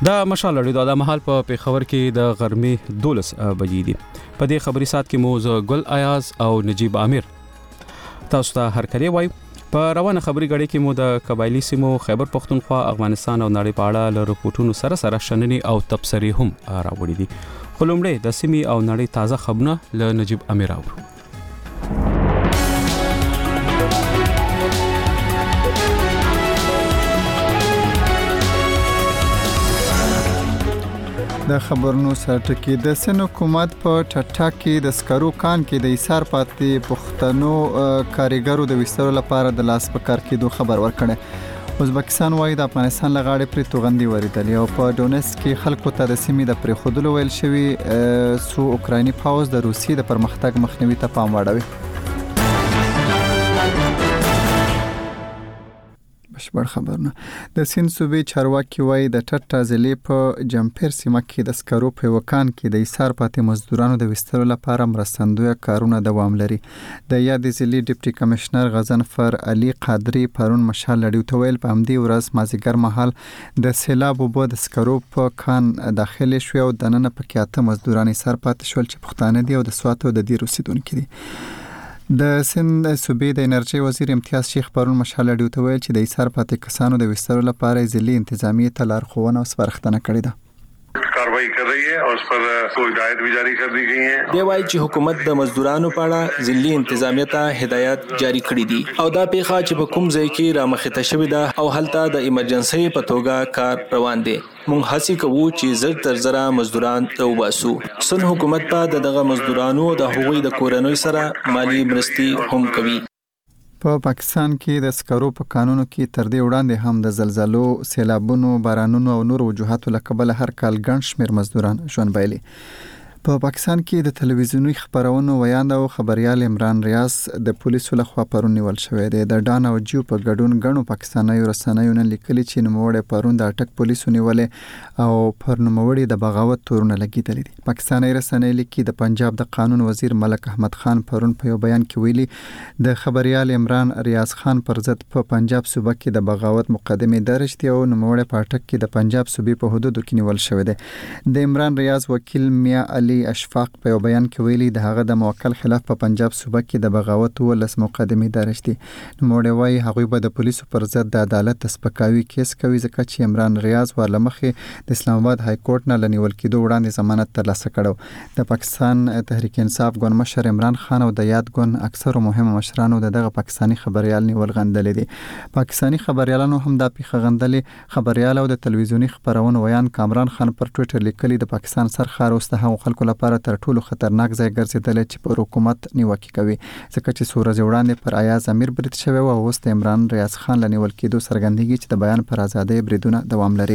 دا مشال لري د محل په پیښور کې د غرمې 12 بجې دي. په دې خبري سات کې مو ګل ایاز او نجیب عامر تاسو ته هرکلی وای. په روانه خبري غړي کې مو د قبایلی سیمو خیبر پختونخوا افغانستان او نړۍ په اړه له رپورټونو سره شننې او تبصرې هم راوړي دي. خلومړې د سیمې او نړۍ تازه خبرونه له نجیب عامر اورو. د خبرونو سرټکی د سن حکومت په ټټا کې د سکرو کان کې د ایثار پاتې پښتنو کاریګرو د وسترو لپاره د لاس په کار کېدو خبر ورکړي. ازبکستان وايي د افغانستان لغاړې پر توغندي وریدل او په ډونس کې خلکو ته د سیمې د پرخودلو ویل شوی سو اوکرایني پاوز د روسیې د پرمختګ مخنیوي ته پام واړوي. بشبړ خبرونه د سین صوبې چارواکي وایي د ټټا ضلع په جمپیر سیمه کې د سکرو په وکان کې د ایثار پاتې مزدورانو د وسترو لپاره مرستندوی کارونه دوام لري. د یادې ضلع ډیپټي کمشنر غضنفر علي قادری پرون مشال لړیو ته ویل په همدې ورځ مازیګر مهال د سیلاب وبو د سکرو په کان داخلي شو او د نن په کېاته مزدوران ایثار پاتې شول چې پښتانه دي او د سواتو د دې روسیدونکو دي. د سند صوبې د انرژي وزیر امتیاز شیخ پرون مشال لړیو ته ویل چې د ایثار پاتې کسانو د وسترو لپاره ضلعي انتظامیه ته لارښوونه او سپارښتنه کړې ده. कार्रवाई कर रही है और उस पर हिदायत भी जारी कर दी गई है. دی وايي چې حکومت د مزدورانو په اړه ضلعي انتظامیه ته هدایت جاری کړې دي او دا پیښه چې په کوم ځای کې رامخته شوې ده او هلته د ایمرجنسي په توګه کار روان دي. مونږ هڅه کوو چې زر تر زره مزدوران وباسو. سن حکومت په دغه مزدورانو د هغوی د کورنۍ سره مالی مرستې هم کوي. په پاکستان کې د سکرو په قانونو کې تر دې وړاندې هم د زلزلو، سیلابونو، بارانونو او نور وجوهاتو له کبله هر کال ګڼ شمېر مزدوران ژوند بایلي. په پاکستان کې د تلویزیوني خبرونو ویاند او خبريال عمران ریاض د پولیسو لخوا پرون نیول شوی دی. د ډان او جیو په ګډون غنو پاکستاني رسنیو نن لیکلي چې نوموړی پرون د اټک پولیسو نیولې او پر نوموړی د بغاوت تورونه لګیدل دي. پاکستاني رسنۍ لیکي د پنجاب د قانون وزیر ملک احمد خان پرون په یو بیان کې ویلي د خبريال عمران ریاض خان پر ضد په پنجاب صوبه کې د بغاوت مقدمه درج دي او نوموړی په اټک کې د پنجاب صوبې په حدودو کې نیول شوی دی. د عمران ریاض وکیل میا اشفاق په بیان کې ویلي د هغه د موکل خلاف په پنجاب صوبه کې د بغاوت ولس مقدمه درج دي. نوموړی وايي هغوی به د پولیسو پر ضد د عدالت د سپکاوي کیس کوي ځکه چې عمران ریاض ورلمخې د اسلام آباد های کورټ نه لنیول کېدو وړاندې ضمانت ترلاسه کړو. د پاکستان تحریک انصاف ګوند مشر عمران خان او د یاد ګوند اکثر مهمه مشرانو دغه پاکستاني خبريال نیول غندل دي. پاکستاني خبريالانو هم د پیښه غندلې. خبريال او د تلویزیونی خبرونو ویان کامران خان پر ټوئیټر لیکلي د پاکستان سرخار اوس د هغو خلکو لپاره تر ټولو خطرناک ځای ګرځیدل چې پر حکومت نیوکه کوي ځکه چې سورج وړاندې پر ایاز امیر برید شوی او اوس د عمران ریاض خان لنیول کېدو څرګندېږي چې د بیان پر ازادۍ بریدونه دوام لري.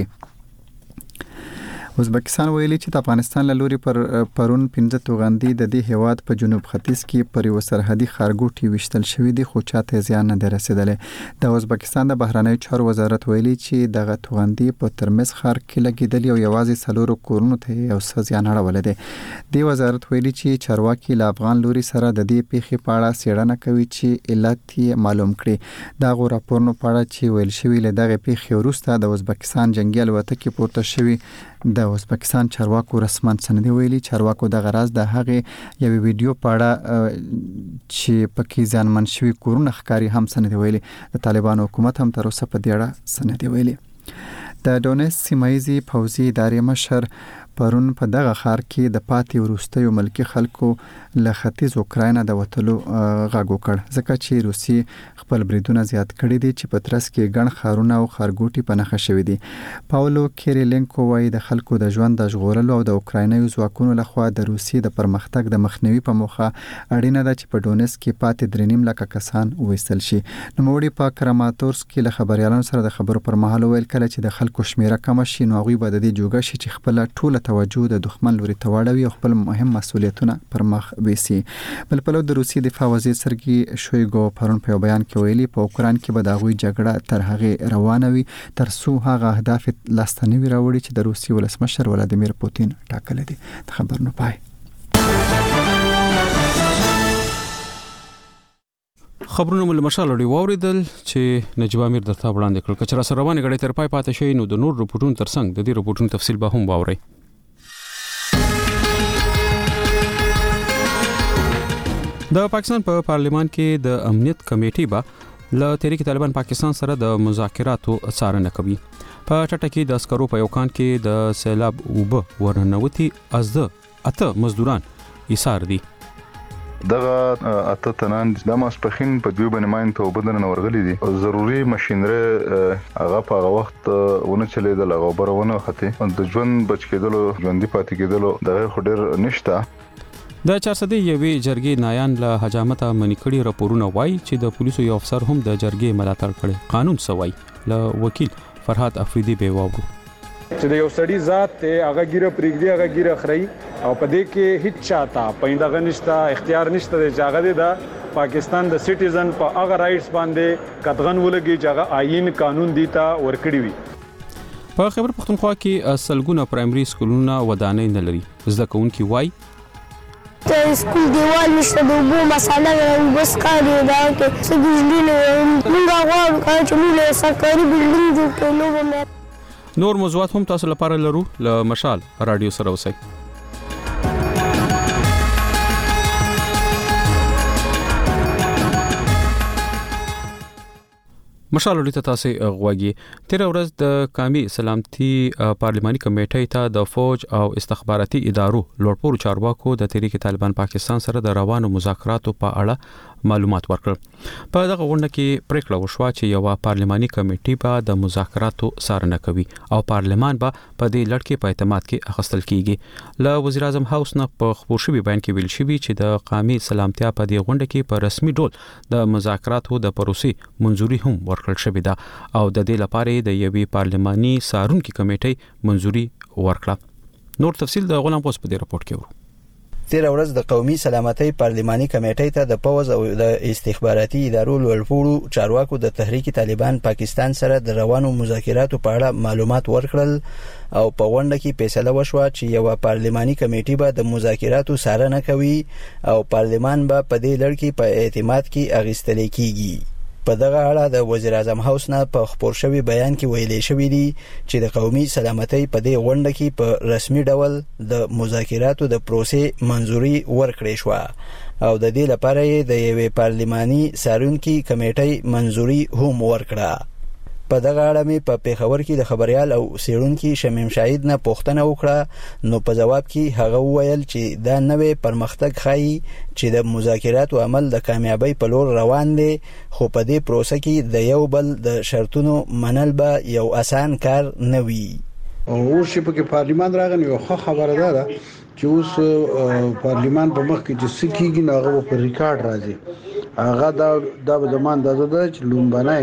ازبکستان ویلي چې د افغانستان له لوري پرون 15 توغندي د دې هیواد په جنوب ختیځ کې پر یو سرحدي خارګوټي وشتل شوی دي خو چاته زیان نه رسیدلې. د ازبکستان د بهرنیو چارو وزارت ویلي چې دغه توغندي په ترمز ښار کې لګیدل او یوازې څلورو کورونو ته یو څه زیان اړولی دی. د وزارت ویلي چې چارواکي له افغان لوري سره د دې پیښې په اړه څېړنه کوي چې علت یې معلوم کړي. دغه راپورونو په اړه چې ویل شوی له دغه پیښې وروسته د ازبکستان جنگي الوتکې پورته شوی. د ازبکستان چارواکو رسمن سندې ویلي چارواکو د غراز د هغه یو ویډیو په اړه چې پکې ځانمن شوی کورونه ښکاری هم سندې ویلي. د طالبان حکومت هم تر اوسه په دې اړه سندې ویلي. د ډونس سیمایي پوځي ادارې مشر پرون په دغه ښار کې د پاتې وروستیو ملکی خلکو له ختیځ اوکراین د وټلو غږ وکړ ځکه چې روسي خپل بریدونه زیات کړي دي چې په ترڅ کې ګڼ ښارونه او ښارګوټي په نښه شوي دي. پاولو کیریلنکو وايي د خلکو د ژوند د ژغورلو او د اوکراینیو ځواکونو لخوا د روسي د پرمختګ د مخنیوي په موخه اړینه ده چې په ډونس کې پاتې 3.5 لک کسان وایستل شي. نوموړي په کراماتورسک کې له خبريالانو سره د خبرو پر مهال ویل کله چې د خلکو شمیره کم شي نو هغوی به د دې جوګه شي چې خپل ټول توجه د دښمن لوري ته واړوي او خپل مهم مسؤلیتونه پر مخ ویسي. بل په لور د روسي دفاع وزیر سرګي شویګو پرون په بیان کې ویلي په اوکراین کې به د هغوی جګړه تر هغه روانه وي تر څو هغه اهداف لاستنوي راوړي چې د روسي ولسمشر ولادیمیر پوتین ټاکلي دي. خبرونه پای. خبرونه مل مشال لري واوریدل چې نجیب امیر درته وړاندې کړ کچرا سره روانه غړي تر پای پاتې شي نو د نور رپورټونو ترڅنګ د دې رپورټونو تفصیل به هم واوري. د پاکستان په پارلیمان کې د امنیت کمیټې به ل تحریک طالبان پاکستان سره د مذاکراتو څارنه کوي. په ټټه کې د عسکرو په یو کان کې د سیلاب اوبه ورننوتي از د اته مزدوران ایثار دي. دغه اته تنان د ماسپخین په دوی باندې ماین ته وبدن ورغلي دي. ضروري ماشينري هغه په هغه وخت ونه چلیدل هغه برونه خته د ژوند بچ کېدلو ژوندۍ پاتې کېدلو دغه خډر نشته. د 400 یوې جرګې نایان له حجامت منکړي راپورونه وایي چې د پولیسو یو افسر هم د جرګې ملاتړ کړي. قانون سوي له وکیل فرحات افریدي به واورو چې د یو سړي ذات ته هغه ګیره پرېږدي هغه ګیره خړی او په دې کې هیڅ چاته پېنده غنښت اختیار نشته چې هغه د پاکستان د سټیزن په هغه رائټس باندې قدغن ولګي چې هغه آئین قانون دیتا ورکړي وي. په خیبر پختونخوا کې سلګونه پرایمري سکولونه ودانۍ نه لري. زده کوونکي وایي ته سکول دیوال نشته د اوبو مساله بس کاری دا کې څه بجلی نه موږ غواړو چې موږ سرکاري بلډینګ جوړ کړو. نور موضوعات هم تاسو لپاره لرو له مشال رادیو سره اوسئ. مشال لري تاسو غواګي. تیر ورځ د قومي سلامتي پارلماني کمیټې ته د فوج او استخباراتي ادارو لوړپوړو چارواکو د تحریک طالبان پاکستان سره د روانو مذاکراتو په اړه معلومات ورکړل. په دغه غونډه کې پریکړه وشوه چې یو پارلماني کمیټې به د مذاکراتو څارنه کوي او پارلمان به په دې لړ کې په اعتماد کې اخیستل کیږي. له وزیر اعظم هاوس نه په خبر شوی بیان کې ویل شوی چې د قومي سلامتیا په دې غونډه کې په رسمي ډول د مذاکراتو د پروسې منځوري هم ورکړل شوې ده او د دې لپاره د یوې پارلماني څارونکو کمیټې منځوري ورکړه. نور تفصیل د غلام پوس په دې راپورټ کې ورو. تیر ورځ د قومي سلامتۍ پارلماني کمیټې ته د پوز او د استخباراتي ادارو لوړپوړو چارواکو د تحریک طالبان پاکستان سره د روانو مذاکراتو په اړه معلومات ورکړل او په غونډه کې فیصله وشوه چې یو پارلماني کمیټې به د مذاکراتو څارنه کوي او پارلمان به په دې لړ کې په اعتماد کې اخیستل کیږي. په دغه اړه د وزیر اعظم هاوس نه په خبر شوی بیان کې ویلي شوی دی چې د قومي سلامتۍ په دې غونډه کې په رسمي ډول د مذاکراتو د پروسې منځوري ورکړې شو او د دې لپاره د یوې پارلماني څارونکو کمیټې منځوري هم ورکړه. په دغه اړه مې په پیښور کې د خبريال او سیړونکو شمیم شاهد نه پوښتنه وکړه نو په جواب کې هغه وویل چې دا نوې پرمختګ ښایي چې د مذاکراتو عمل د کامیابی په لور روان دی خو په دې پروسه کې د یو بل د شرطونو منل به یو آسان کار نه وي. او چې په پارلیمان راغلی یو خبره ده چې اوس پارلیمان په مخ کې چې سکیږي نو هغه په ریکارډ راځي هغه دا به زمون د چې لومبنه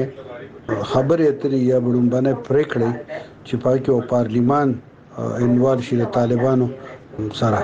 خبرې اترې یا بلومبنه پریکړې چې پاکي او پارلیمان انوال شي د طالبانو سره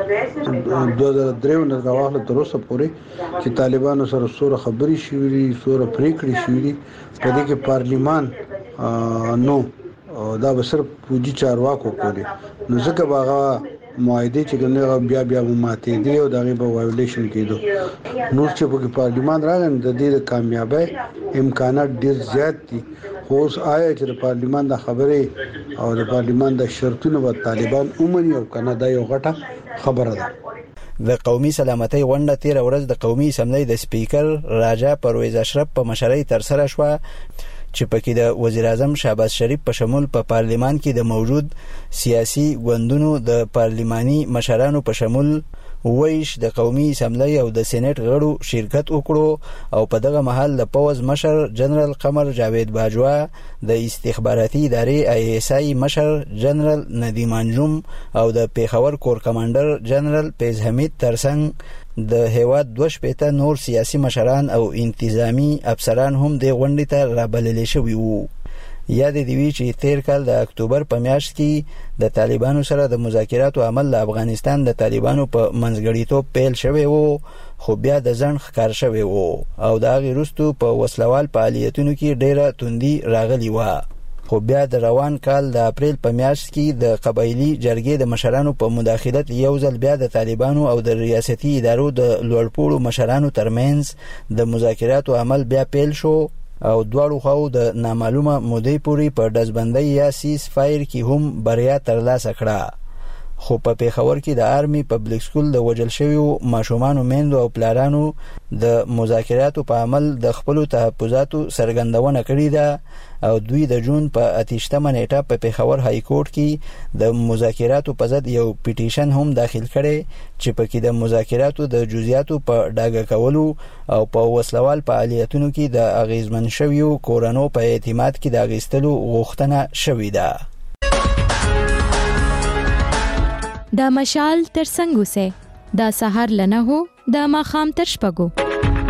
2003 نه راوخله تر اوسه پورې چې طالبانو سره سوره خبرې شوې سوره پریکړې شوې په دې کې پارلیمان نو دا به صرف پوجي چارواکو کوي نو ځکه باغه معاهده چې ګنې بیا ماته دی او دغه به وایولیشن کېدو نو چې په پارلیمان راغلی د دې کامیابی امکانات ډیر زیات دي. خو اوس آیا چې د پارلیمان د خبرې او د پارلیمان د شرطونو په طالبان اومني او کنه دا یو غټه خبره ده. د قومي سلامتۍ غونډه تیر ورځ د قومي اسمبلی د سپیکر راجا پرویز اشرف په مشرۍ تر سره شوه چې پکې د وزیر اعظم شهباز شریف په شمول په پارلیمان کې د موجود سیاسي ګوندونو د پارلیماني مشرانو په شمول ویش د قومي اسمبلی او د سېنات غړو شرکت وکړو او په دغه محل د پوز مشر جنرال قمر جاوید باجوا د استخباراتي ادارې ISI مشر جنرال ندیم انجم او د پیښور کور کمانډر جنرال پیز حمید ترڅنګ د هیواد 2 نور سیاسي مشران او انتظامی افسران هم د غونډې ته رابلل شوي وو. یاد دی وی چې تیر کال د اکتوبر په میاشت کې د طالبانو سره د مذاکراتو عمل د افغانستان د طالبانو په منځګړیتوب پیل شوی وو خو بیا د ځنډ ښکار شوی وو او دا غیرستو په وسلوال فعالیتونو کې ډیره توندي راغلی و. خو بیا د روان کال د اپریل په میاشت کې د قبایلی جرګې د مشرانو په مداخلت یو ځل بیا د طالبانو او د ریاستي ادارو د لوړپوړو مشرانو ترمنځ د مذاکراتو عمل بیا پیل شو او دواړو خواو د نامعلومه مودې پورې په ډزبندۍ یا سیز فایر کې هم بریا ترلاسه کړه. خو په پیښور کې د آرمي پبلک سکول د وژل شویو ماشومانو میندو او پلارانو د مذاکراتو په عمل د خپلو تحفظاتو څرګندونه کړې ده او دوی د جون په 28مه نیټه په پیښور های کورټ کې د مذاکراتو په ضد یو پیټیشن هم داخل کړي چې پکې د مذاکراتو د جزئیاتو په ډاګه کولو او په وسلوال فعالیتونو کې د اغیزمن شویو کورونو په اعتماد کې د اغیستلو غوښتنه شوې ده. دا مشال تر څنګه سه دا سحر لنه هو دا ماخام تر شپګو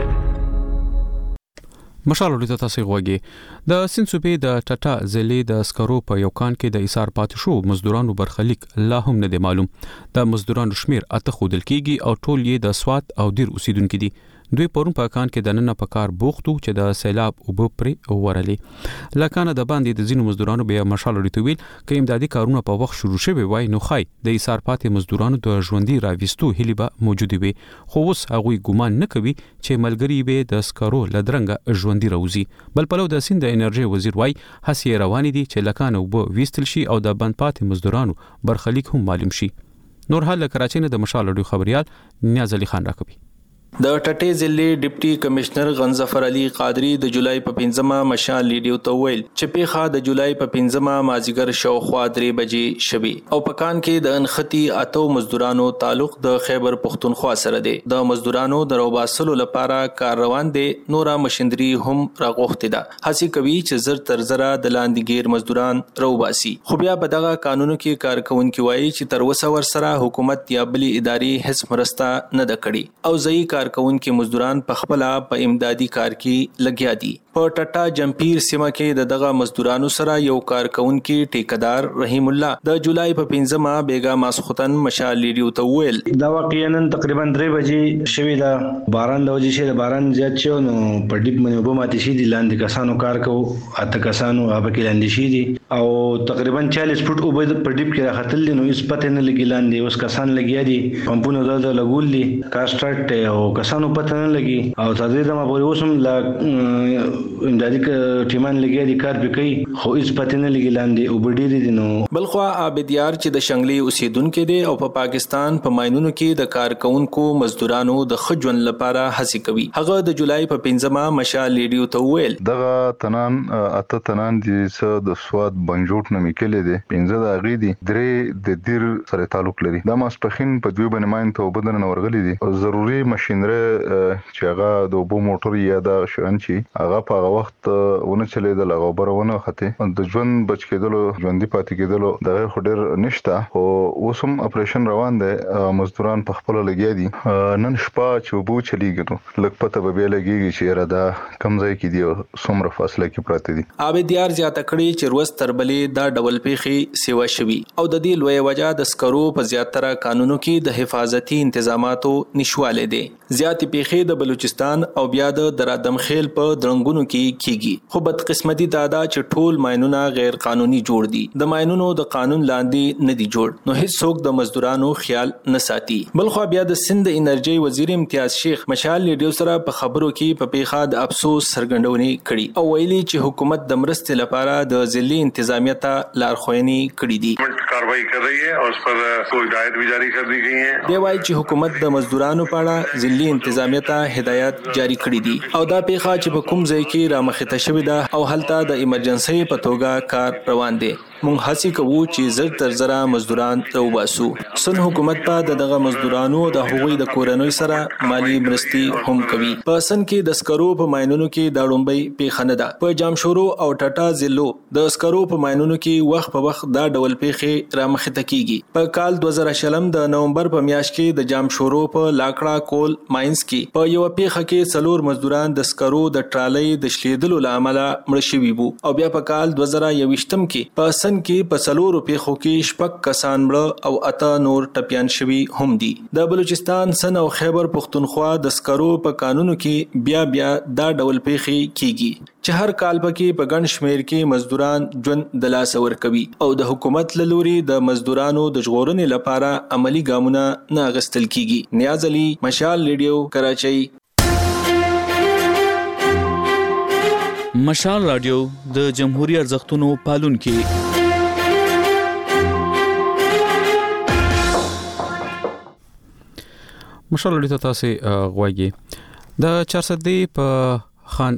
مشال ورته تاسو غوږی د سنسوبې د ټټا ضلع د اسکرو په یو کان کې د ایثار پاتې شو مزدورانو برخلیک لا هم نه دی معلوم. د مزدورانو شمیر اته خودل کیږي او ټول یې د سوات او دیر اوسیدونکو دي. دوی پرون په کان کې د نن په کار بوختو چې د سیلاب او بپري ورلې لکانه د باندې د زینو مزدورانو به مشال ورته ویل چې امدادي کارونه په وخت شروع شوي وای نو خای د ایثار پاتې مزدورانو د ژوندۍ راوستو هلیبه موجود وي خو اوس هغه ګومان نه کوي چې ملګری به د اسکرو لدرنګ ژوندۍ راوځي. بل پلو د سند انرژي وزیر وای هڅې روانې دي چې لکانه وب ویستل شي او د بند پاتې مزدورانو برخلیک هم معلوم شي. نور حال کراچۍ نه د مشال ورته خبريال نیاز علي خان راکوي. د ټټې ضلع ډیپټي کمشنر غنظفر علي قادری د جولای په 15مه مشال لیډیو ته ویل چې پیښه د جولای په 15مه مازیګر شاوخوا 3 بجې شوي او پکان کې د انختی اتو مزدورانو تعلق د خیبر پختونخوا سره دی. د مزدورانو د روباسلو لپاره کار روان دي. نورا مشندري هم راغوښتي ده. هڅه کوي چې زر تر زره د لاندګیر مزدوران روباسي. خو بیا په دغه قانونو کې کارکونکو وایي چې تر وسه ور سره حکومت یا بلی اداري هیڅ مرسته نه د کړي او ځای کارکونکو مزدوران په خپل په امدادي کار کې لګیا دي. په ټټا جمپیر سیمه کې دغه مزدورانو سره یو کارکونکو ټیکدار رحیم الله د جولای په 15مه بیګا ماسختن مشال لیډیو ته ویل دا واقعا تقریبا 3 بجې شوی دا باران د وجې شه باران زیات شو نو په ډیپ منو به ماتې شي دي لاندې کسانو کار کوو اته کسانو هغه کې لاندې شي دي او تقریبا 40 فوټ او په ډیپ کې راختل دي نو هیڅ پته نه لګی لاندې اوس کسان لګیا دي پمپونو د لګول دي کاسټرټ او کسانو پته نه لګي او تدریج ما په اوسم لا امدادي ټیمان لګیا دي کار وکړي خو هیڅ پته نه لګی لاندې او بډېری دي نو. بلخوا عابدیار چې د شنګلي اوسیدونکو دي او په پاکستان په ماينونو کې د کارکونکو مزدورانو د خجون لپاره هڅه کوي. هغه د جولای په 15مه مشال لیډیو ته ویل دغه تنان اته تنان دي چې د سواد بنجوټ نه میکلې دي 15 د اغي دي درې د دیر سره تعلق لري. د ماسپخین په دوی باندې ماين ته وبدن ورغلي دي او ضروري ماشينره چې هغه د وبو موټر یا د شانچي هغه په وخت ونه چلے د لغوبرونه خته د ژوند بچ کېدلو ژوندۍ پاتې کېدلو دغه خډر نشته او اوسم اپریشن روان دی. مزدوران په خپل لګیا دي. نن شپه چې وبو چلیږي لکه پته به لګيږي چې را دا کم ځای کې دی څومره فاصله کې پراته دي. عابدیار زیاته کړي چې روز تربلې دا ډبل پیخي سیوا شوي او د دې لوی وجہ د سکرو په زیاتره قانونو کې د حفاظتي تنظیماتو نشواله دي. زیاتې پیخي د بلوچستان او بیا د درادم خیل په درنګونو کې کیږي خو بدقسمتي دادا چې ټول ماينونه غیر قانوني جوړ دي. د ماينونو د قانون لاندې نه دي جوړ نو هیڅ څوک د مزدورانو خیال نه ساتي. بلخو بیا د سند انرژي وزیر امتیاز شیخ مشال لیډیو سره په خبرو کې په پیښه د افسوس سرګندونې کړي او ویلي چې حکومت د مرستې لپاره د ضلعي انتظامیه ته لارښوونې کړې دي. کاروائی کر رہی ہے اور اس پر ہدایت بھی جاری کر دی گئی ہیں. دی وایي چې حکومت د مزدورانو په اړه ضلعي انتظامیه ته هدایت جاری کړې دي او دا پیښه چې په کوم ځای کې رامخته شوې ده او هلته د ایمرجنسي په توګه کار روان دي. مونږ هڅه کوو چې زر تر زره مزدوران راوباسو. سن حکومت په دغه مزدورانو د هغوی د کورنۍ سره مالی مرستې هم کوي. په سن کې د سکرو په ماينونو کې د لومبۍ پیښه نه ده. په جامشورو او ټټا ضلعو د سکرو په ماينونو کې وخت په وخت دا ډول پیښې رامخته کیږي. په کال 2020 د نومبر په میاشت کې د جامشورو په لاکړه کول ماينز کې په یو پیښه کې څلور مزدوران د سکرو د ټرالۍ د شلیدلو لامل مړ شوي وو او بیا په کال 2021 کې په حسن کې په سلورو پیښو کې شپږ کسان مړه او اته نور ټپيان شوي هم دي. د بلوچستان سن او خیبر پختونخوا د سکرو په قانونو کې بیا دا ډول پیښې کیږي چې هر کال پکې په ګڼ شمیر کې مزدوران ژوند د لاس ورکوي او د حکومت له لوري د مزدورانو د ژغورنې لپاره عملی ګامونه نه اخیستل کیږي. نیاز علي، مشال ریډیو، کراچۍ. مشال رادیو د جمهوریت ارزښتونو پالونکي. مشال رادیو ته تاسو غواړئ د 400 په خان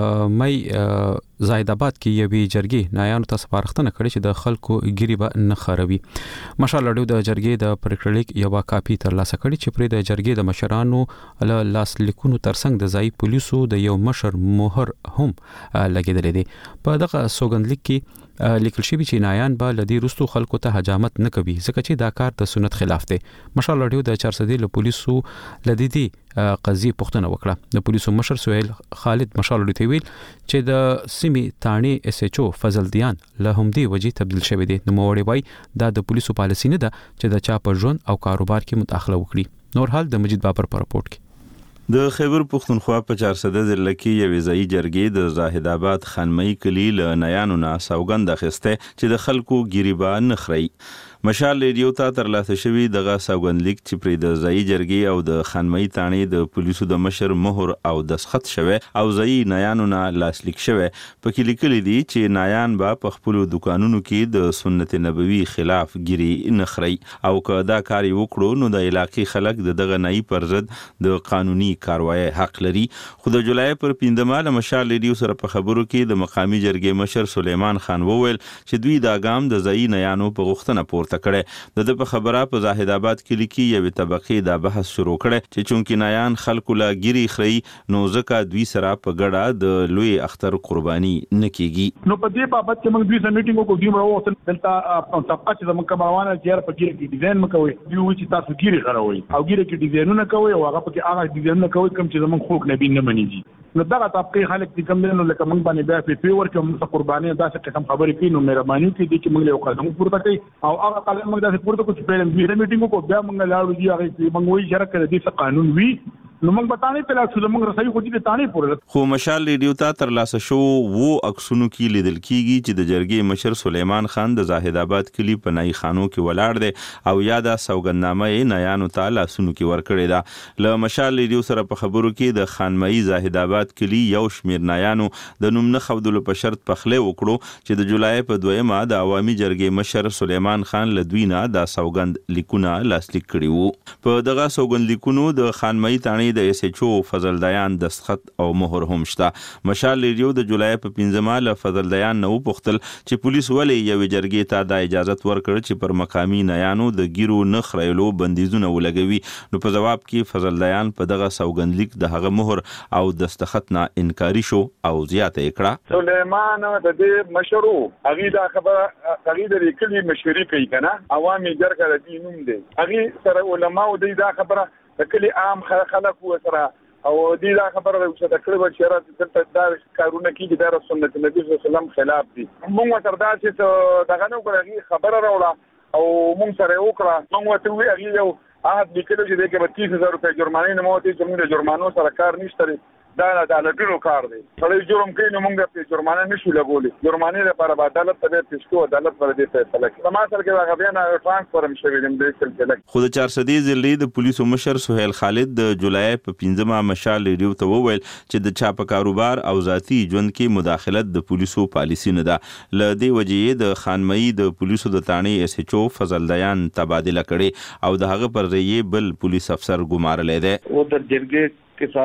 مې زاید آباد کې یوې جرګې نایانو ته سپارښتنه کړې چې د خلکو ګيري به نه خروي. مشال رادیو د جرګې د پریکړلیک یو کاپی ترلاسه کړې چې پر د جرګې د مشرانو له لاس لیکونو ترڅنګ د ځای پولیسو د یو مشر مهر هم لګیدل دي. په دغه سوګندلیک کې لیکل شوی چې نایان به لدی رستو خلکو ته حجامت نه کوي ځکه چې دا کار د سنت خلاف دی. مشال رادیو د 400 له پولیسو لدی دی قضیه پوښتنه وکړه. د پولیسو مشر سهیل خالد مشال رادیو ته ویل چې د سیمې تانی اس ایچ او فضل دیان له همدې وجې تبدیل شوی دی. نو موړی وای دا د پولیسو پالیسی نه ده چې د چا په ژوند او کاروبار کې مداخله وکړي. نور حال د مجید بابر پر رپورت کې. د خیبر پختونخوا په 400 ضلع کې یوې ځای جرګې د زاهد آباد خانمې کلی له نایانو نه سوګند اخیسته چې د خلکو ګریبا نه خړی. مشال ریډیو ته ترلاسه شوی دغه سوګندلیک چې پر د ځای جرګې او د خانمې تانی د پولیسو د مشر مهر او دسخط شوه او ځای نایانو نه لاسلیک شوه. په لیکل دي چې نایان با په خپل دکانونو کې د سنت نبوي خلاف ګری نه خړی او که دا کار وکړو نو د علاقې خلک دغه نئی پر ضد د قانوني کاروایی حق لري. خو د جولای پر 15 مال مشال ریډیو سره په خبرو کې د مقامی جرګې مشر سلیمان خان وویل چې دوی دا ګام د ځای نایانو په غوښتنه پورته کړي. د په خبره په زاهد آباد کې لیکي یو طبقه دا بحث شروع کړي چې چونکی نایان خلکو لا ګيري خړی نو ځکه دوی سره په ګډه د لوی اختر قرباني نکېږي. نو په دې بابت چې موږ دوی سره میټینګ وکړو دوی مړو دلته طبقه چې موږ کومه چې په ګيري کې ډیزاین مکوي دوی چې تاسو ګيري خروي او ګيري کې ډیزاینونه کوي او هغه په کې هغه ډیزاینونه کوي کوم چې زموږ خوک نبی نه منيږي. نو دا طبقه خلک چې کوم نه لکه موږ باندې بیا په ورکه موږ قرباني داسې قسم خبرې کوي نو مهرباني کوي چې موږ له قدم پورته کوي او هغه قدم موږ داسې پورته کوو چې په دې میټینګ کو بیا موږ لاړو چې هغه موږ وی شرک کړی دي قانون وی نو موږ بتانه په لاس موږ رسېږو خو دې تانه پورې. خو مشال ریډیو ته ترلاسه شو وو عکسونو کې لیدل کیږي چې د جرګې مشر سلیمان خان د زاهد آباد کلی په نای خانو کې ولاړ دی او یاده سوګندنامه یې نایانو ته لاسونو کې ورکړې ده. له مشال ریډیو سره په خبرو کې د خانمې زاهد آباد کلی یو شمیر نایانو د نوم نه خودلو په شرط پخله وکړو چې د جولای په 2 د عوامي جرګې مشر سلیمان خان لدوینا د سوګند لیکونه لاسلیک کړي وو. په دغه سوګند لیکونو د خانمې تانی د اس ایچ او فضل دیان دسخط او مهر هم شته. مشال ریډیو د جولای په 15 مال فضل دیان نو پختل چې پولیس ولې یو جرګې ته د اجازه ورکړ چې پر مقامی نایانو د ګیرو نه خړېلو بندیزونه ولګوي. نو په جواب کې فضل دیان په دغه سوګندلیک د هغه مهر او دستخط نه انکاری شو او زیاته کړه. سلیمان د دې مشرو هغه دا خبره هغه د کلی مشورې کوي کنه عوامي جرګه د دینوم دي هغه سره علماء د دا خبره د کلی عام خلک و سره او دې دا خبره چې د کړو چې راځي د دار کارونه کې د سنت نبی صلی الله علیه وسلم خلاف دي. موږ تر دا چې دغه نو کوي خبره راوړه او موږ سره وکړه موږ ته وی هغه یو عهد لیکلو چې دغه 30000 روپۍ جرمانه نه موته چې موږ د جرمانو سره کار نشته دا لګړو کار دی. سړی جرم کوي نو موږ په جرمانه نشو لګولې. جرمانه لپاره عدالت ته پېښو عدالت پر دې فیصله کوي. ما سره کې هغه بیان ټرانسفر شوی دی د سلسله. خو د 400 ضلع د پولیسو مشر سهیل خالد د جولای په 15 مشال ریډیو ته وویل چې د چا په کاروبار او ذاتی ژوند کې مداخلت د پولیسو پالیسی نه ده. ل دې وجې د خانمې د پولیسو د تانی اس ایچ او فضل دیان تبادله کړي او د هغه پر ځای بل پولیس افسر ګمارلې ده. او د جرګې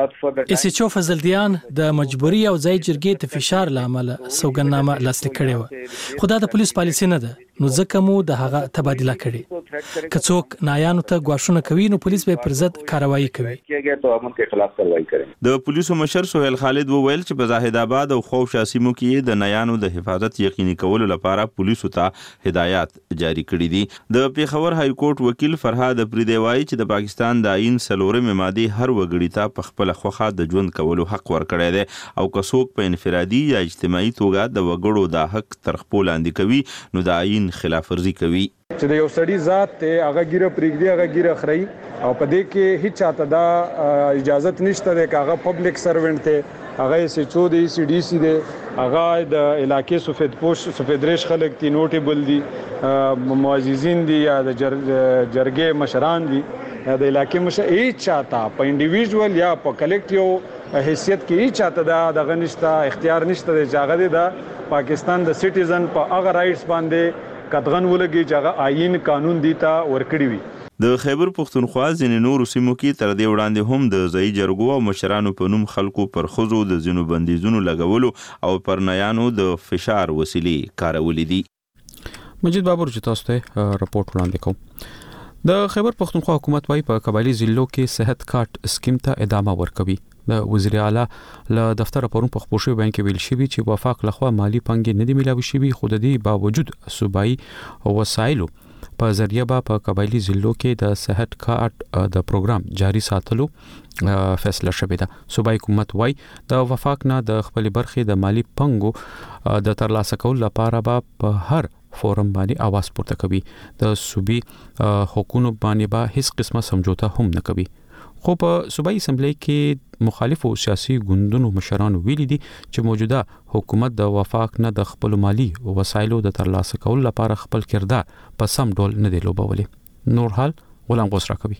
اس ایچ او فضل دیان د مجبوري او ځای جرګې ته فشار لامل سوګندنامه لاسلیک کړې و. خو دا د پولیس پالیسی نه ده. نو ځکه مو د هغه تبادله کړي. که څوک نایانو ته غواښونه کوي نو پولیس به پر ضد کاروایی کوي. د پولیسو مشر سہیل خالد وویل چې په زاهد آباد او خوف شاسمو کې د نایانو د حفاظت یقیني کولو لپاره پولیسو ته هدایات جاری کړي دي. د پیښور های کورټ وکیل فرهاد افریدی وایي چې د پاکستان د آئین 4 ماده هر وګړي ته په خپل خوخه د ژوند کولو حق ورکړی دی او که څوک په انفرادي یا اجتماعي توګه د وګړو د حق تر خپل لاندې کوي نو د آئین خلاف ورزي کوي. چې د یو سړي ذات ته هغه ګیره پریږدي هغه ګیره خړی او په دې کې هیڅ چاته دا اجازه نشته د هغه پبلک سروینټ ته هغه سچو دی سی ډي سی دی هغه د علاقې سفید پوش سفید ریش خلک تی نوټیبل دي معززین دي یا د جرګې مشران دي یا د علاقې مشر هیڅ چاته په انډیویډوال یا په کلیکټیو حیثیت کې هیڅ چاته دا د غنښت اختیار نشته چې هغه د پاکستان د سټیزن په هغه رائټس باندې قدغن ولګي چې هغه آئین قانون دی ته ورکړي وي. د خیبر پښتونخوا ځینې نورو سیمو کې تر دې وړاندې هم د ځای جرګو او مشرانو په نوم خلکو پر ښځو د ځینو بندیزونو لګولو او پر نیانو د فشار وسیلې کارولې دي. مجید بابر چې تاسو ته راپورټ وړاندې کوم. د خیبر پښتونخوا حکومت وايي په قبایلی ضلعو کې صحت کارت سکیم ته ادامه ورکوي. د وزیر اعلی له دفتر پرون په خبر شوی بیان کې ویل شوی چې وفاق لخوا مالی پنګ نه دی ملاوي شوی خو د دې باوجود صوبایي وسایلو په ذریعہ په قبایلی ضلعو کې د صحت کارت د پروګرام جاری ساتلو فیصله شوې ده. صوبایي حکومت وايي د وفاق نه د خپل برخې د مالی پنګو د ترلاسه کولو لپاره په هر فورم باندې आवाज پورته کوي. د صوبي حکومت باندې به هیڅ قسمه سمجھوته هم نه کوي. خو په صوبایي اسمبلی کې مخالفو سیاسي ګوندونو مشرانو ویلي دي چې موجوده حکومت د وفاق نه د خپل مالی وسایلو د ترلاسه کولو لپاره خپل کردار په سم ډول نه دی لوبولي. نور حال غلام غوسرا کوي.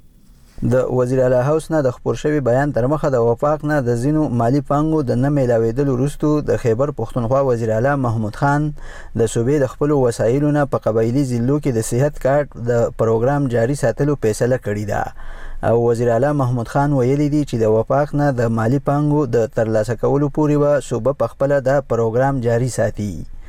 د وزیر اعلی هاوس نه د خبر شوی بیان تر مخه د وفاق نه د زینو مالی پانګو د نه میلاویدلو وروسته د خیبر پښتونخوا وزیر اعلی محمود خان د صوبې د خپل وسایلو نه په قبایلی ضلعو کې د صحت کارت د پروګرام جاری ساتلو فیصله کړې ده. او وزیر اعلی محمود خان ویلي دی چې د وفاق نه د مالی پانګو د ترلاسه کولو پورې به صوبه په خپل د پروګرام جاری ساتي.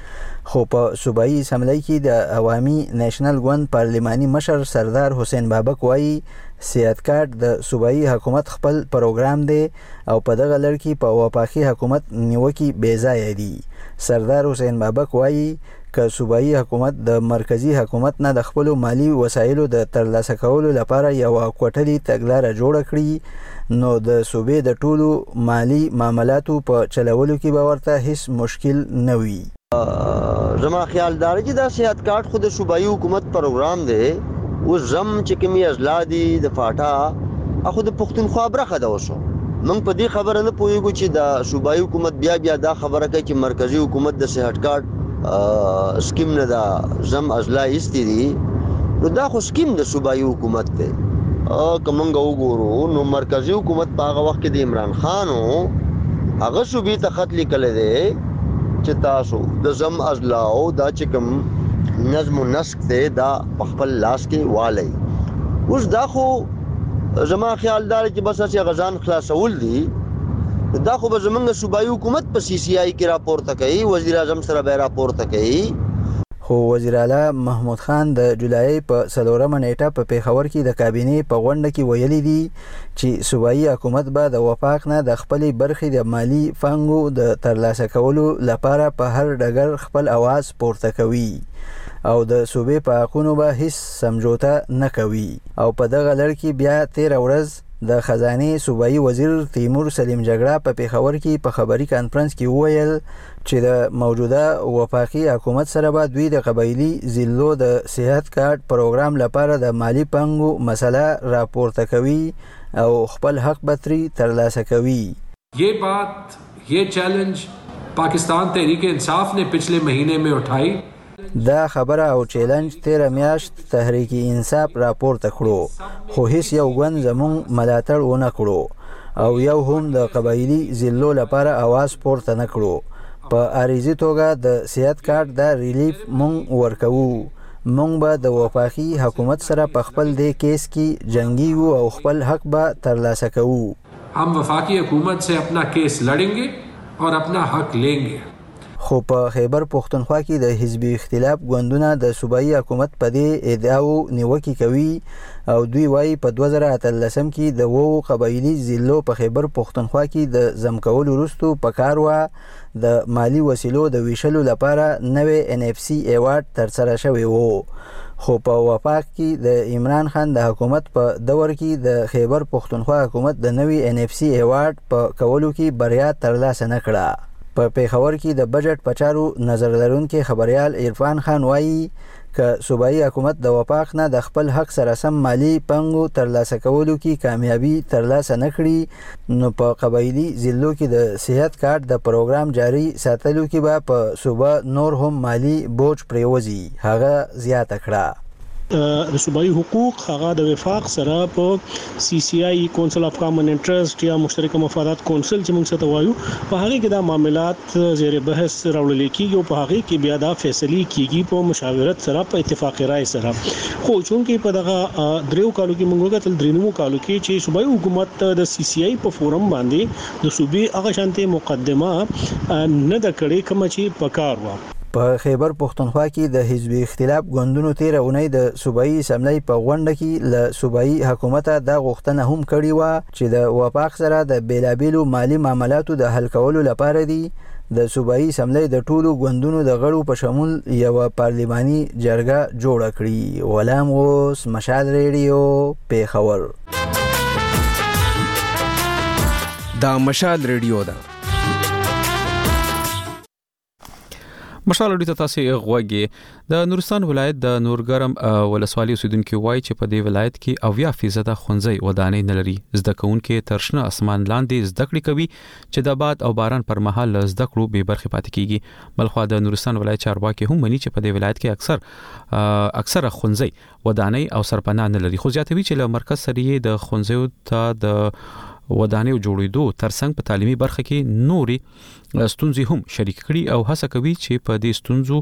خو په صوبایي اسمبلی کې د عوامي نېشنل ګوند پارلماني مشر سردار حسین بابک وایي صحت کارت د صوبایي حکومت خپل پروګرام دی او په دغه لړ کې په وفاقي حکومت نیوکې بې ځایه دي. سردار حسین بابک وایي که صوبایي حکومت د مرکزی حکومت نه د خپل مالی وسایلو د ترلاسه کولو لپاره یو کوټلی تګلارې جوړ کړي نو د صوبې د ټولو مالی معاملاتو په چلولو کې به ورته هیڅ مشکل نه وي. زما خیال دار چې دا صحت کارت خود صوبایي حکومت پروګرام دی او زم چې کومي ازلادي د فاټا اخو د پښتونخوا برخه ده. وسو موږ په دې خبره نه پوهیږو چې د صوبایي حکومت بیا دا خبره کوي چې مرکزی حکومت د صحت کارت سکیم نه دا زم ازلا استی دي نو دا خو سکیم د صوبایي حکومت دی. کومنګ وګورو نو مرکزی حکومت په هغه وخت کې د عمران خان هغه صوبې ته خط لیکل دی چې تاسو د زم ازلا او دا چې کوم نظم و نسق دی دا په خپل لاس کې والی. اوس دا خو زما خیال دار چې بس اسې غزان خلاصول دي دا خو به زمونږ صوبایي حکومت په سی سی آی کې راپورته کوي وزیر اعظم سره به راپورته کوي. خو وزیر اعلی محمود خان د جولای په 4 نیټه په پیښور کې د کابینې په غونډه کې ویلي دي چې صوبایي حکومت به د وفاق نه د خپل برخې د مالی فنګو د ترلاسه کولو لپاره په هر ډګر خپل आवाज پورته کوي او د صوبې په حقونو به هیڅ سمجھوته نه کوي. او په دغه لړ کې بیا 13 ورځ د خزانه صوبایي وزیر تیمور سلیم جګړه په پیښور کې په خبري کانفرنس کې وویل چې د موجوده وفاقي حکومت سره به دوی د قبایلی ضلعو د صحت کارت پروګرام لپاره د مالی پنګو مسله راپورته کوي او خپل حق بتري ترلاسه کوي. ये चैलेंज पाकिस्तान तहरीक इंसाफ ने पिछले महीने में उठाई. دا خبره او چیلنج 13 میاشت تحریک انصاف راپورته کړو خو هیڅ یو ګوند زمون ملاتړ ونه کړو او یو هم د قبایلی ضلعو لپاره आवाज پورته نه کړو. په عارضی توګه د صحت کارت د ریلیف مونږ ورکوو. مونږ به د وفاقي حکومت سره په خپل د کیس کې جنگیو او خپل حق به ترلاسه کوو. हम वफाकी हुकूमत से अपना केस लड़ेंगे और अपना हक लेंगे. خو په خیبر پښتونخوا کې د حزبي اختلاف ګوندونه د صوبایي حکومت په دې ادعاو نیوکې کوي او دوی وایي په 2013 کې د وو قبایلی ضلعو په خیبر پښتونخوا کې د ځمکولو وروسته په کار و د مالی وسیلو د ویشلو لپاره نوې NFC ایوارډ ترسره شوی وو. خو په وفاق کې د عمران خان د حکومت په دور کې د خیبر پښتونخوا حکومت د نوې NFC ایوارډ په کولو کې بریا ترلاسه نه کړه. په پیښور کې د بجټ په چارو نظر لرونکي خبريال عرفان خان وایي که صوبایي حکومت د وفاق نه د خپل حق سره سم مالی پنګو ترلاسه کولو کې کامیابی ترلاسه نه کړي نو په قبایلی ضلعو کې د صحت کارت د پروګرام جاری ساتلو کې به په صوبه نور هم مالی بوج پریوزي. هغه زیاته کړه د صوبایي حقوق هغه د وفاق سره په CCI کونسل اف کامن انټرست یا مشترک مفادات کونسل چې موږ ته وایو په هغه کې د معاملات زیر بحث راوړل کېږي او په هغه کې بیا د فیصله کېږي په مشاورت سره په اتفاق رائے سره. خو چونکې په دغه دریو کالو کې موږ غوښتل درینمو کالو کې چې صوبایي حکومت د CCI په فورم باندې د صوبې هغه شانتي مقدمه نه د کړې کوم چې پکار و. په خیبر پښتونخوا کې د حزبي اختلاف ګوندونو تیر اونۍ د صوبایي اسمبلی په غونډه کې له صوبایي حکومت د غوښتنه هم کړې و چې د وفاق سره د بیلابیلو مالی معاملاتو د حل کولو لپاره دی د صوبایي اسمبلی د ټولو ګوندونو د غړو په شمول یو پارلماني جرګه جوړه کړي. غلام اوس مشال ریډیو پیښور. دا مشال ریډیو ده. مشال اړیته تاسو غوږی د نورستان ولایت د نورګرم ولسوالۍ اوسیدونکو وایي چې په دې ولایت کې 80% خونځي ودانۍ نه لري. زده کوونکي ترشنه اسمان لاندې زده کړې کوي چې د باد او باران پر مهال زده کړو به برخه پاتې کیږي. بلخو د نورستان ولایت چارواکي هم مني چې په دې ولایت کې اکثر خونځي ودانۍ او سرپناه نه لري. خو زیاتوي چې له مرکز سره د خونځي ته د ودانۍ جوړېدو ترڅنګ په تعلیمي برخه کې نوري ستونزې هم شریک کړي او هڅه کوي چې په دې ستونزو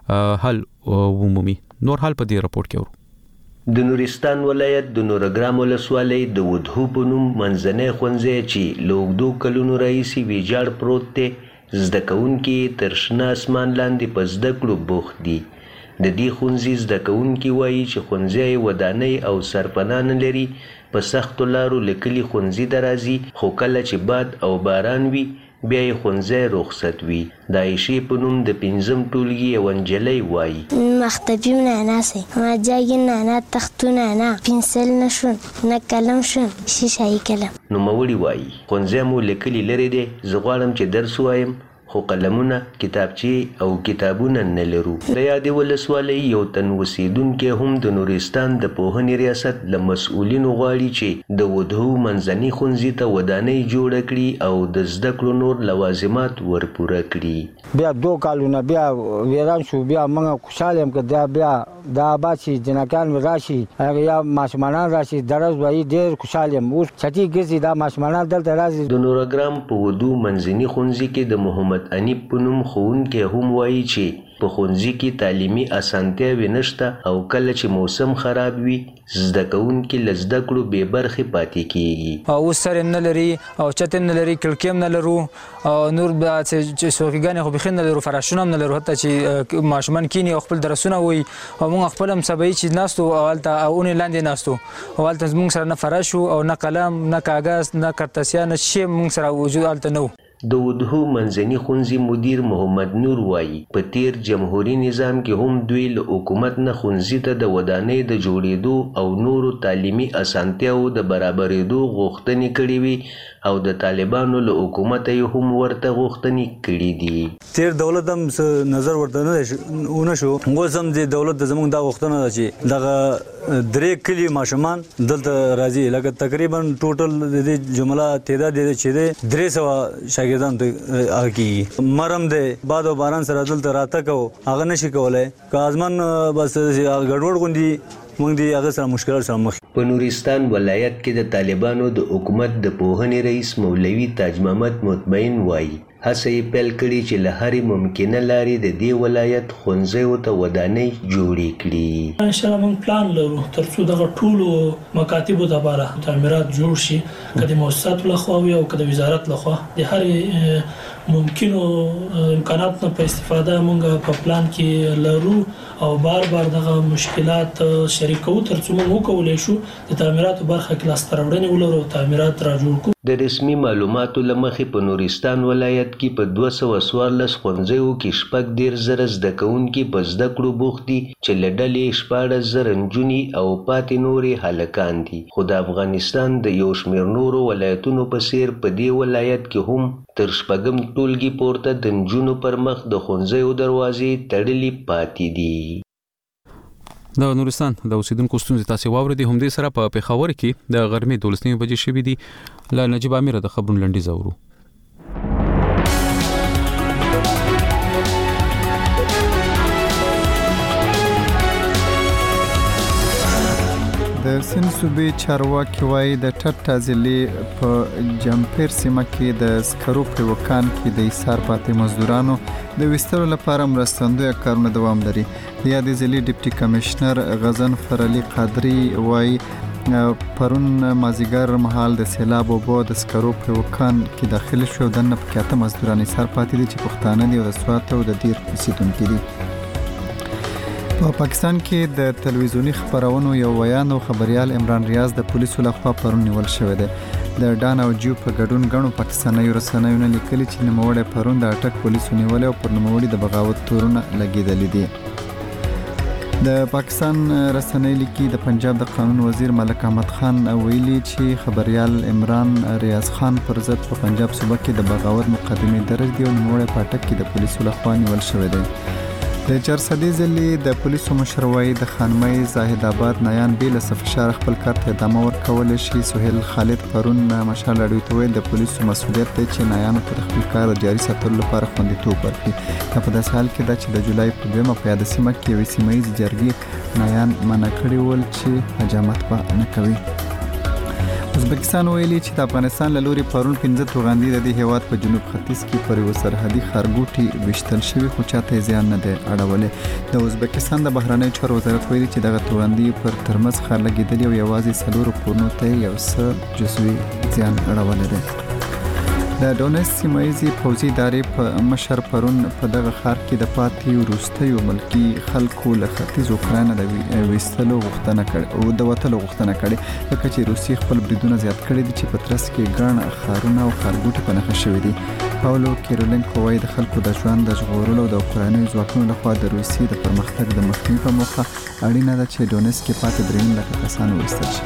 حل ومومي. نور حال په دې راپورټ کې ورو. د نورستان ولایت د نورګرام ولسوالۍ د ودهو په نوم منځنی ښوونځی چې له اوږدو کلونو راهیسې ویجاړ پروت دی زده کوونکي تر شنه اسمان لاندې په زده کړو بوخت دي. د دې ښوونځي زده کوونکي وایي چې ښوونځی ودانۍ او سرپناه نه لري. په سختو لارو له کلي ښوونځي ته راځي خو کله چې باد او باران وي بیا یې ښوونځی رخصت وي. د عایشې په نوم د 5م ټولګي یوه نجلۍ وایي مختفیم نه ناسې ما جاګې نه تختونه نه پنسل نه شون نه قلم شون شیشایي قلم. نوموړي وایي ښوونځی مو له کلي لرې دی زه غواړم چې درس ووایم خو قلمونه کتابچې او کتابونه نه لرو. د یادې ولسوالۍ یو تن اوسیدونکی هم د نورستان د پوهنې ریاست له مسؤلینو غواړي چې د ودهو منځني ښوونځي ته ودانۍ جوړه کړي او د زده کړو نور لوازمات ورپوره کړي. بیا 2 کالونه بیا ویران شو بیا موږ خوشاله یم که بیا دا باسي جنکان راشي یا ماشومان راشي درس وایي ډېر خوشاله یم. اوس چټي ګرځي دا ماشومان دلته راځي. د نورګرام په ودو منځني ښوونځي کې د محمد انیب په نوم ښوونکی هم وایي چې په ښوونځي کې تعلیمي اسانتیاوې نشته او کله چې موسم خراب وي زده کوونکي له زده کړو بې برخې پاتې کیږي. اوس سر نه لري او چت نه لري کړکۍ نه لرو او نور چې څوکیګانې خو بخښنه نه لرو فراشونه نه لرو حتی چې ماشومان کینی او خپل درسونه وي او موږ خپل هم سبای چې ناستو او الته اونې لاندې ناستو او الته موږ سره نه فراش او نه قلم نه کاغذ نه کرتسیا نه شی موږ سره وجود الته نو. د ودهو منځني ښوونځي مدیر محمد نور وایي په تیر جمهوریت نظام کې هم دوی له حکومت نه ښوونځي ته د ودانۍ د جوړېدو او نورو تعلیمي اسانتیاو د برابرېدو غوښتنې کړې وي او د طالبانو له حکومت یې هم ورته غوښتنې کړې دي. تیر دولت هم نظر ورته نه شو. اوس هم د دولت د زموږ دا غوښتنه ده چې دغه 3 کلي ماشومان دلته راځي لکه تقریبا ټوټل د دې جمله تعداد دی چې 300 شاګردان ته کیږي. مرم دی باد او باران سره دلته راته کو هغه نشي کولای که ازمن بس ګډوډ غوندي موږ دی هغه سره مشکلات سره مخ. په نورستان ولایت کې د طالبانو د حکومت د پوهنې رئیس مولوي تاج محمد مطمئن وایي هڅه یې پیل کړې چې له هرې ممکنه لارې د دې ولایت ښوونځیو ته ودانۍ جوړې کړي. ان شاء الله موږ پلان لرو ترڅو دغه ټولو مکاتبو لپاره تعمیرات جوړ شي، که د مؤسساتو لخوا وي او که د وزارت لخوا د هرې ممکنو امکاناتو په استفاده موږ په پلان کې لرو او بار دغه مشکلات شریکو ترڅو موږ وکولای شو د تعمیراتو برخه کې لاسته راوړنې ولرو او تعمیرات را جوړ کړو. د رسمي معلوماتو له مخې په نورستان ولایت کې په 214 ښوونځیو کې 14,000 زده کوونکي په زده کړو بوخت دي چې له ډلې 14,000 نجونې او پاتې نورې هلکان دي. خو د افغانستان د یو شمېر نورو ولایتونو په څېر په دې ولایت کې هم تر شپږم ټولګي پورته د نجونو پر مخ د ښوونځیو دروازې تړلې پاتې دي. د نورستان د اوسیدونکو ستونزې تاسو واورئ. هم دې سره په پېښور کې د غرمې 12 بجې شوې دي. له نجیب امیر د خبرونو لنډیز اورو. د سند صوبې چارواکي وایي د ټټا ضلع په جمپیر سیمه کې د سکرو په وکان کې د ایثار پاتې مزدورانو د وستلو لپاره مرستندوی کارونه دوام لري. د یادې ضلع ډیپټي کمشنر غزنفر علي قادری وایي پرون مازیګر مهال د سیلاب اوبو د سکرو په وکان کې داخل شو. دنه په کاته مزدوران ایثار پاتې دي چې پښتانه دي او د سوات او د دیر اوسیدونکي دي. په پاکستان کې د تلویزیونی خبرونو یو ویان او خبريال عمران ریاض د پولیسو لخوا پرون نیول شوی دی. د ډان او جیو په ګډون غنو پاکستاني رسنیو لیکلي چې نوموړی پرون د اټک پولیسو نیول او پر نوموړي د بغاوت تورونه لګیدل دي. د پاکستان رسنۍ لیکي د پنجاب د قانون وزیر ملک احمد خان ویلي چې خبريال عمران ریاض خان پر ضد په پنجاب صوبه کې د بغاوت مقدمه درج دی او نوموړی په اټک کې د پولیسو لخوا نیول شوی دی. د چرسدي ضلع د پولیسو مشروعي د خانمۍ زاهد آباد نایان بیل فشار خپل کار ته ادامه ورکول شي. سهیل خالد پرون مشال اړوي ته د پولیسو مسؤلیت دی چې نایانو ته خپل کار جاري ساتلو لپاره خوندیتوب ورکړي. په داسې حال کې دا چې د جولای په 2 په یاد سیمه کې وي سیمایي جرګې نایان منع کړی ول چې حجامت به نه کوي. ازبکستان ویلي چې د افغانستان له لوري پرون 15 توغندي د دې هیواد په جنوب ختیځ کې پر یو سرحدي خارګوټي وشتل شوی خو چاته زیان نه دی اړولې. د ازبکستان د بهرنی چارو وزارت ویلي چې دغه توغندي پر ترمز خار لګیدلی او یوازې 4 کورونو ته یو څه جزوي زیان اړولې دی. د ډونس سیمایي پوځي ادارې په مشر پرون په دغه ښار کې د پاتې وروستیو ملکی خلکو له ختیځ اوکراین د وستلو غوښتنه کړې او د وټلو غوښتنه کړې لکه چې روسي خپل بریدونه زیات کړي دي چې په ترڅ کې ګڼ ښارونه او ښارګوټي په نښه شوي دي. پاولو کیرولنکو وایي د خلکو د ژوند د ژغورلو د اوکرایني ځواکونو لخوا د روسي د پرمختګ د مخنیوي په موخه اړینه ده چې ډونس کې پاتې 3 لک کسان وستل شي.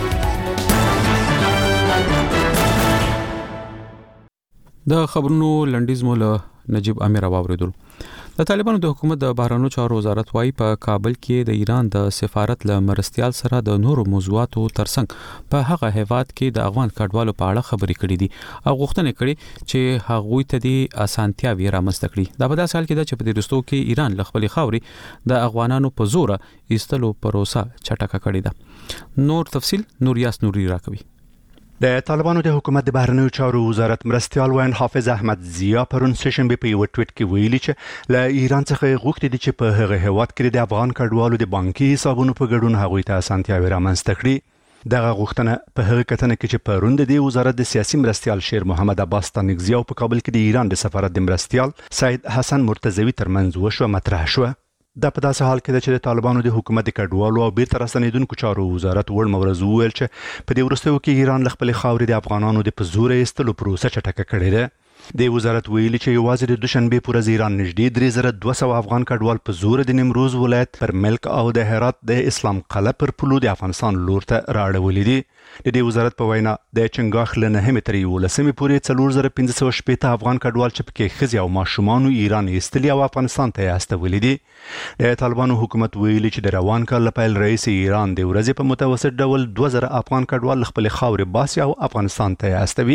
د خبرونو لنډیز مو له نجیب امیر واوریدل. د طالبانو د حکومت د بهرانو چارو وزارت وايي په کابل کې د ایران د سفارت له مرستيال سره د نورو موضوعاتو ترڅنګ په هغه هیواد کې د افغان کډوالو په اړه خبرې کړې دي او غوښتنه کړې چې هغوی ته د اسانتیاوي رامنځته کړي. دا په داسې حال کې ده چې په دې رستو کې ایران له خپل خاوري د افغانانو په زور ایستلو پروسه چټکه کړې ده. نور تفصيل نوریاس نوري راکوي. د طالبانو د حکومت د بهرنیو چارو وزارت مرستيال وین حافظ احمد ضیا پرون سشنبه په یو ټویټ کې ویلي چې له ایران څخه غوښتي دي چې په هغه هیواد کې د افغان کډوالو د بانکي حسابونو په ګډون هغوی ته اسانتیاوي رامنځته کړي. دغه غوښتنه په هغه کتنه کې چې پرون د وزارت د سیاسي مرستيال شیر محمد عباس تانګزی او په کابل کې د ایران د سفارت د مرستيال سید حسن مرتضوی ترمنځ وشو مطرح شو. دا په داسې حال کې ده چې د طالبانو د حکومت د کډوالو او بیرته راستنیدونکو چارو وزارت وړ مورز وویل چې په دې وروستیو کې ایران له خپل خاورې د افغانانو د په زور ایستلو پروسه چټکه کړې ده. د وزارت ویلي چې یوازې د دوشنبه پر ورځ ایران نږدې 3200 افغان کډوال په زور د نیمروز ولایت پر ملک او د هرات د اسلام قلعه پر پلو د افغانستان لور ته راړولې دي. د دې وزارت په وینا د چنګاخ له 9 مترې ولسمې پورې 4550 افغان کډوال چې پکې ښځې او ماشومان ایران ایستلي او افغانستان ته استولې دي. د طالبانو حکومت ویلي چې د روان کال لپاره رئیس ایران د ورځې په متوسط ډول 2000 افغان کډوال خپل خاورې باسي او افغانستان ته استوي.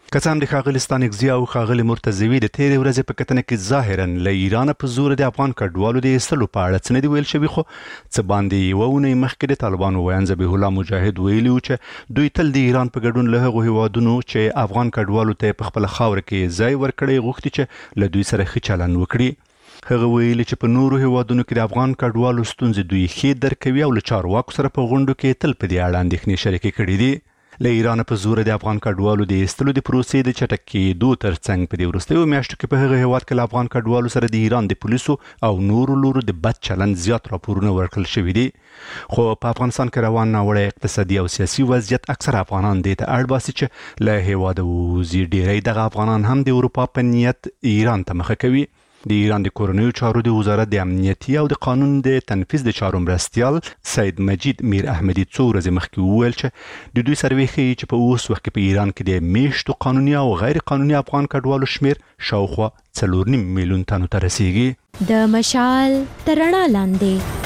کڅام د خاغلستان اگزی او خاغل مرتضوی د تیرې ورځې په کتنه کې ظاهرا له ایران په زور د افغان کډوالو د ایستلو په اړه څه نه دی ویل شوی، خو څه باندې یوه اونۍ مخکې د طالبانو ویان ذبیح الله مجاهد ویلي و چې دوی تل د ایران په ګډون له هغو هیوادونو چې افغان کډوالو ته په خپله خاوره کې ځای ورکړی غوښتي چې له دوی سره ښه چلند وکړي. هغه ویلي چې په نورو هیوادونو کې د افغان کډوالو ستونزې دوی ښې درک کوي او له چارواکو سره په غونډو کې تل په دې اړه اندېښنې شریکې کړي دي. له ایران په زور د افغان کډوالو د ایستلو د پروسې د چټک کېدو ترڅنګ په دې وروستیو میاشتو کې په هغه هیواد کې له افغان کډوالو سره د ایران د پولیسو او نورو لورو د بد چلند زیات راپورونه ورکړل شوي دي. خو په افغانستان کې روان ناوړه اقتصادي او سیاسي وضعیت اکثر افغانان دې ته اړ باسي چې له هیواده ووځي. ډیری دغه افغانان هم د اروپا په نیت ایران ته مخه کوي. د ایران د کورنیو چارو د وزارت د امنیتي او د قانون د تنفیذ د چارو مرستیال سید مجید میر احمدي څو ورځې مخکې وویل چې د دوی سروې ښیي چې په اوس وخت کې په ایران کې د میشتو قانوني او غیر قانوني افغان کډوالو شمیر شاوخوا 4.5 میلیون تنو ته رسیږي. د مشال تر رڼا لاندې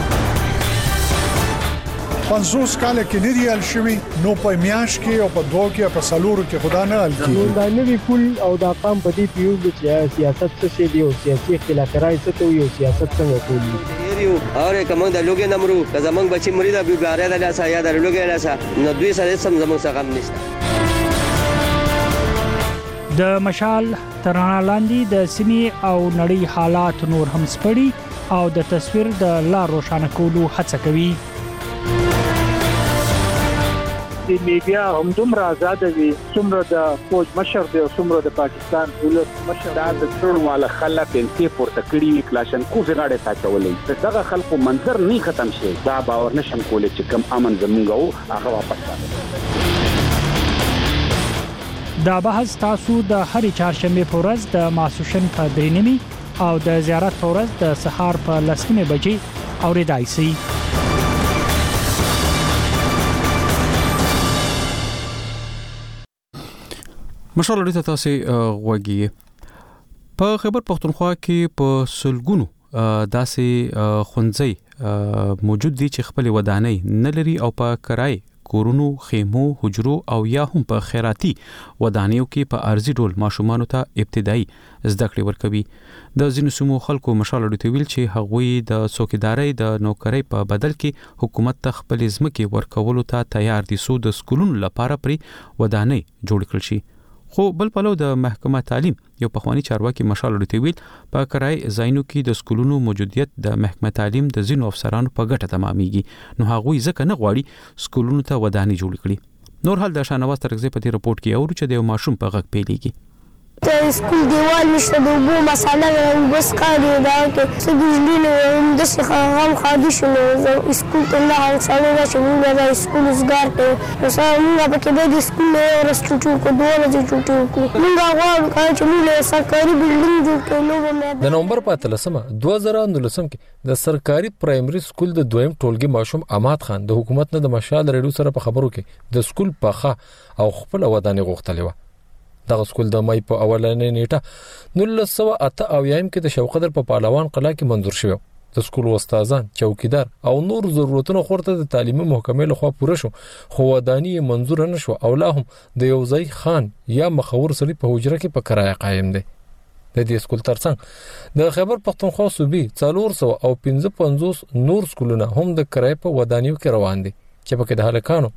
50 کال کې نه دی حل شوی، نو په میاش کې او په دوه کې په سلورو کې خدا نه حل کیږي. دا نوی پول او دا قام په دې پیو چې سیاست څه شي دی او سیاسي اختلاف راځي څه ته یو سیاست څنګه کوي یو اور کوم د لوګي نمرو که زمنګ بچی مریدا به غاره د لاسه یا د لوګي لاسه نو دوی سره سم زمنګ څخه غم نشته. د مشال تر رڼا لاندې د سیمې او نړۍ حالات نور هم سپړي او د تصویر د لار روښانه کولو هڅه کوي. د میډیا هم دومره آزاد وي څومره د فوج مشر دی او څومره د پاکستان ولس مشر دا د څړواله خلک انتي پورته کړي کلاشنکوف غاړه تاچولې دغه خلکو منظر نه ختم شي. دا باور نشم کولای چې کم امن زمونږ هغه واپس راځي. دا بحث تاسو د هرې چهارشنبه په ورځ د ماسوشن په 3:30 او د زیارت په ورځ د سهار په 10:00 بجې اوریدای شئ. مشال لري تاسو غوږی په خیبر پختونخوا کې په سلګونو داسې خونځي موجود دي چې خپل ودانۍ نه لري او په کرای کورونو، خیمو، حجرو او یا هم په خیراتي ودانیو کې په ارزي ډول ماشومانو ته ابتدایي زده کړې ورکوي. د ځینو سیمو خلکو مشال لري ویل چې هغوی د څوکیدارۍ د نوکرۍ په بدل کې حکومت ته خپل ځمکې ورکولو ته تیار دي سو د سکولونو لپاره پرې ودانۍ جوړ کړل شي. خو بل پلو د محکمه تعلیم یو پخوانی چارواکي مشال لري ویل په کرای زاینو کې د سکولونو موجودیت د محکمه تعلیم د ځینو افسرانو په ګټه تمامېږي، نو هغوی ځکه نه غواړي سکولونو ته ودانۍ جوړ کړي. نور حال د شانواز ترغزي په دې رپورت کې اورو چې د ماشوم په غږ پیلېږي. ته سکول دیوال نشته د اوبو مساله بس کاري دا کې څه بجلی نه د څه هم خادي شنو سکول ته نه هڅه نه چې موږ د سکول زګار ته وسه موږ په کې د سکول ورستو کو دوه د چټو کو موږ غواړو چې موږ سرکاري بلډینګ جوړ کړو. د نومبر په 2019 کې د سرکاري پرایمري سکول د دویم ټولګي ماشوم اماد خان د حکومت نه د مشال ریډیو سره په خبرو کې د سکول پخه او خپل ودانۍ غوښتلې و. دغه سکول د مای په اولنې نیټه 1988 کې د شوقدر په پهلوان قلعه کې منظور شو. د سکول استادان، چوکیدار او نور ضرورتونو خورته د تعلیمي محکمې لخوا پوره شو، خو ودانۍ منظور نه شو او لا هم د یوځای خان یا مخور سړي په حجره کې په کرایه قائم دی. د دې سکول ترڅنګ د خیبر پختونخوا صوبې 400 او 55 نور سکولونه هم د کرایه په ودانیو کې روان دي چې پکې د هلکانو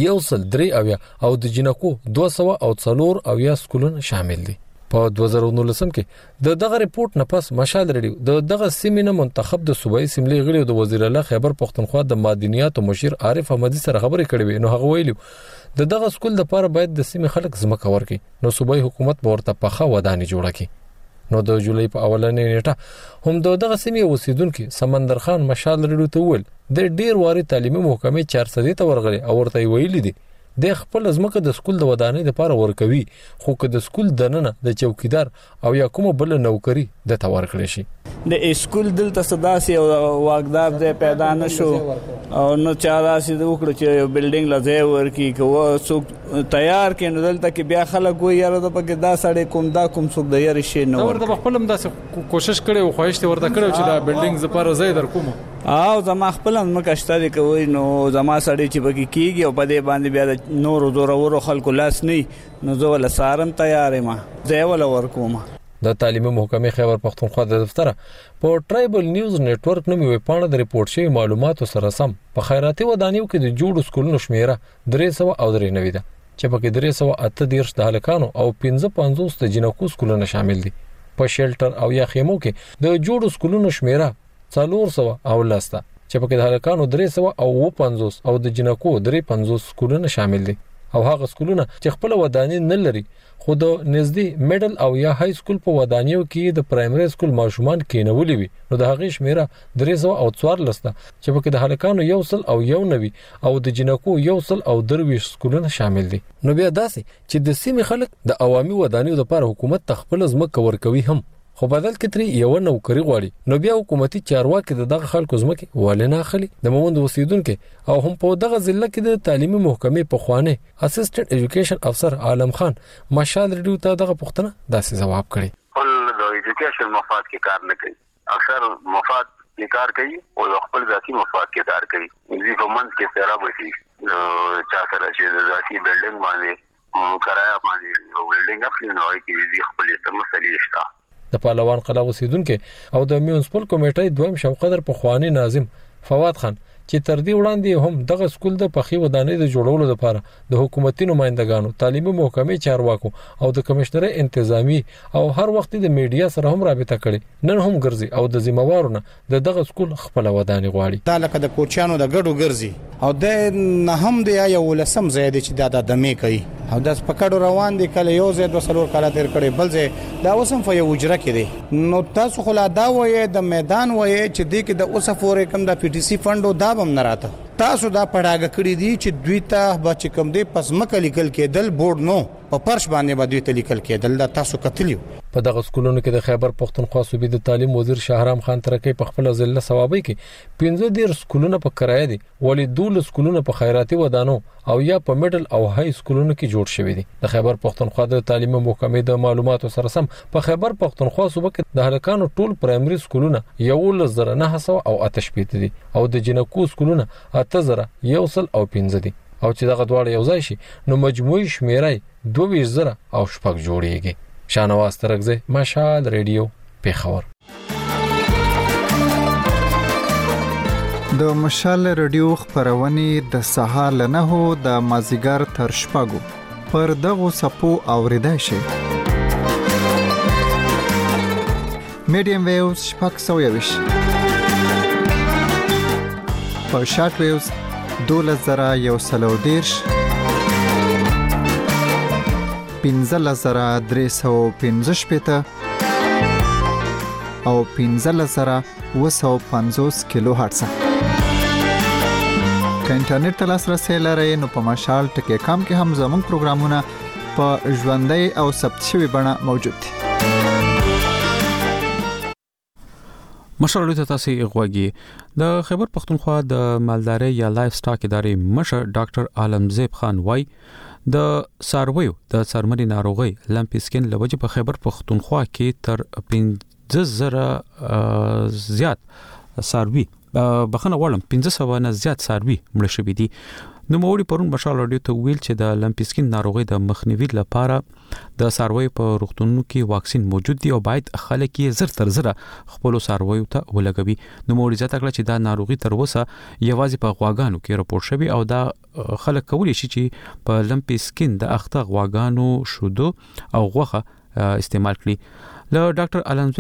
103 او د جنکو 200 او 4 سکولونه شامل دي. په 2019 کې د دغه ریپورت نه پس مشال ریډیو د دغه سیمینه منتخب د صوبایي اسمبلی غړي د وزیر اعلی خیبر پختونخوا د معدنیات مشیر عارف احمدی سره خبرې کړې. نو هغه ویلو د دغه سکول لپاره باید د سیمې خلک ځمکه ورکړي، نو صوبایي حکومت ورته پخه ودانۍ جوړه کړي. نو د جولای په اولنې نیټه هم دغه سیمې اوسیدونکو سمندر خان مشال ریډیو ته ویل د ډیر واري تعلیمي محکمې 400 ته ورغلي او ورته ویلي دي د خپل ځمکه د سکول د ودانۍ لپاره ورکوي، خو که د سکول دننه د چوکیدار او یا کومه بل نوکری د تور کړی شي. د سکول دلته صداسي او واقدار ځای پیدا نشو او نو چاراسي د وکړو چې بلډینګ لځای ورکی کوه څوک تیار کین دلته کې بیا خلک وي یاره د پکې دا سړی کوم دا کوم څوک د یاري شي نو ورته خپل هم داسې کوشش کړي او خواهش ته ورته کړو چې دا بلډینګ زپاره ځای در کوم او زما خپل هم مکشته دي کوي نو زما سړی چې بګي کیږي او په دې باندې بیا د نور زورورو خلکو لاس نه نو زه ول سارم تیار ما زه ول ورکوم. د تعلیمي محکمې خیبر پختونخوا د دفتر په ټرایبل نیوز نتورک نومي ویب پاڼه د ریپورت شوی معلوماتو سره سم په خیراتي ودانیو کې د جوړ سکولونو شمیره 393 ده چې پکې 338 د هلکانو او 55 د جنکو سکولونه شامل دي. په شیلټر او یا خیمو کې د جوړ سکولونو شمیره 400 او لاسته چې پکې د هلکانو 350 او د جنکو 350 سکولونه شامل دي او هغه سکولونه چې خپل ودانۍ نه لري خو د نږدې میډل او یا های سکول په ودانیو کې د پرایمري سکول ماشومان کېنولي وي نو د هغې شمیره 314 ده چې پکې د هلکانو 190 او د جنکو 123 سکولونه شامل دي. نو بیا داسې چې د سیمې خلک د عوامي ودانیو لپاره حکومت خپل ځمکه ورکوي هم خو بدل کې ترې یو نوکری غواړي نو بیا حکومتي چارواکي دغه خلکو ځمکه ولې نه اخلي. د مومند اوسیدونکو او هم په دغه ضلع کې د تعلیمي محکمې په خوانه اسسټنټ ایجوکیشن افسر عالم خان مشال ریډیو ته دغه پوښتنه داسې جواب کړي. خپل د ایجوکیشن مفاد کې کار نه کوي اکثر مفاد کې کار کوي او خپل ذاتی مفاد کې کار کوي. دې په منځ کې سره وشي چا سره چې د ذاتی بلډینګ باندې کرایا باندې بلډینګ اخلي نو کې خپل مسلې شته. د پهلوان قلا اوسیدونکو او د میونسپل کمیټې دویم شوقدر په خواني ناظم فواد خان چې تر دې وړاندې هم دغه سکول د پخې ودانۍ د جوړولو لپاره د حکومتي نمائندګانو تعلیمي محکمې چارواکو او د کمشنر انتظامی او هر وخت د میډیا سره هم رابطه کړي نن هم ګرځي او د ذمہوارونه د دغه سکول خپل ودانۍ غواړي. دا لکه د کوچانو د ګډو ګرځي او د نه هم د یو ولسم زیاده چې د دمه کوي او د پکړو روان دي کله یو زید وسلور کاله تیر کړي بل زه دا وسم په یو اجره کې دي نو تاسو خلا دا وې د میدان وې چې د کې د اوسه فورې کم د پی ټی سی فندو دا بم نه راته تاسو دا پړاګه کړی دي چې دوی ته بچ کم دي پس مکه لیکل کېدل بورډ نو په فرش باندې باندې ته لیکل کېدل دا تاسو کتلیو. په دغه سکولونو کې د خیبر پختونخوا صوبې د تعلیم وزیر شهرام خان ترکی په خپل ضلع ثوابي کې 15 سکولونه په کرایه دي ولې 12 سکولونه په خیراتي ودانو او یا په میډل او های سکولونو کې جوړ شوي دي. د خیبر پختونخوا د تعلیم محکمې د معلوماتو سره سم په خیبر پختونخوا صوبه کې د هلکانو ټول پرایمري سکولونه 11900 او 88 دي او د جنکو سکولونه 8000 او 15 دي او چې دغه دواړه یو ځای شي نو مجموعي شمیره 22000 او شپږ جوړیږي. شانواز ترغزه مشال ریډیو پیښور. د مشال ریډیو خبرونه د سهار لنهو د مازیګر تر شپږو پر دغه سپو اوریدای شي. میډیم ویوز شپږ سویوش په شارټ ویوز 12130 15315 او 15750 کیلو هرتز. که انټرنیټ ته لاسرسي لرئ نو په مشال ټکی کام کې هم زموږ پروګرامونه په ژوندۍ او ثبت شوی بڼه موجود دي. مشر ته تاسو غوږی د خیبر پختونخوا د مالداري یا لایف سټاک ادارې مشر ډاکټر عالمزیب خان وای د سارویو د سرمنی ناروغي لمپي سکین لوجه په خیبر پختونخوا کې تر 15000 زیات ساروي بخنه غواړم 1500 نه زیات ساروي مړ شوي دي. نو موري پرون مشال اډیو ته ویل چې د لمپي سکین ناروغي د مخنیوي لپاره د ساروي په روغتونونو کې واکسین موجود دي او باید خلک یې زر تر زر خپل ساروي ته ولګوي. نو موري ځکه چې دا ناروغي تر اوسه یوازې په غواګانو کې راپور شوی او دا خلک کولی شي چې په لمپي سکین د اخته غواګانو شودو او غوخه استعمال کړي. له ډاکټر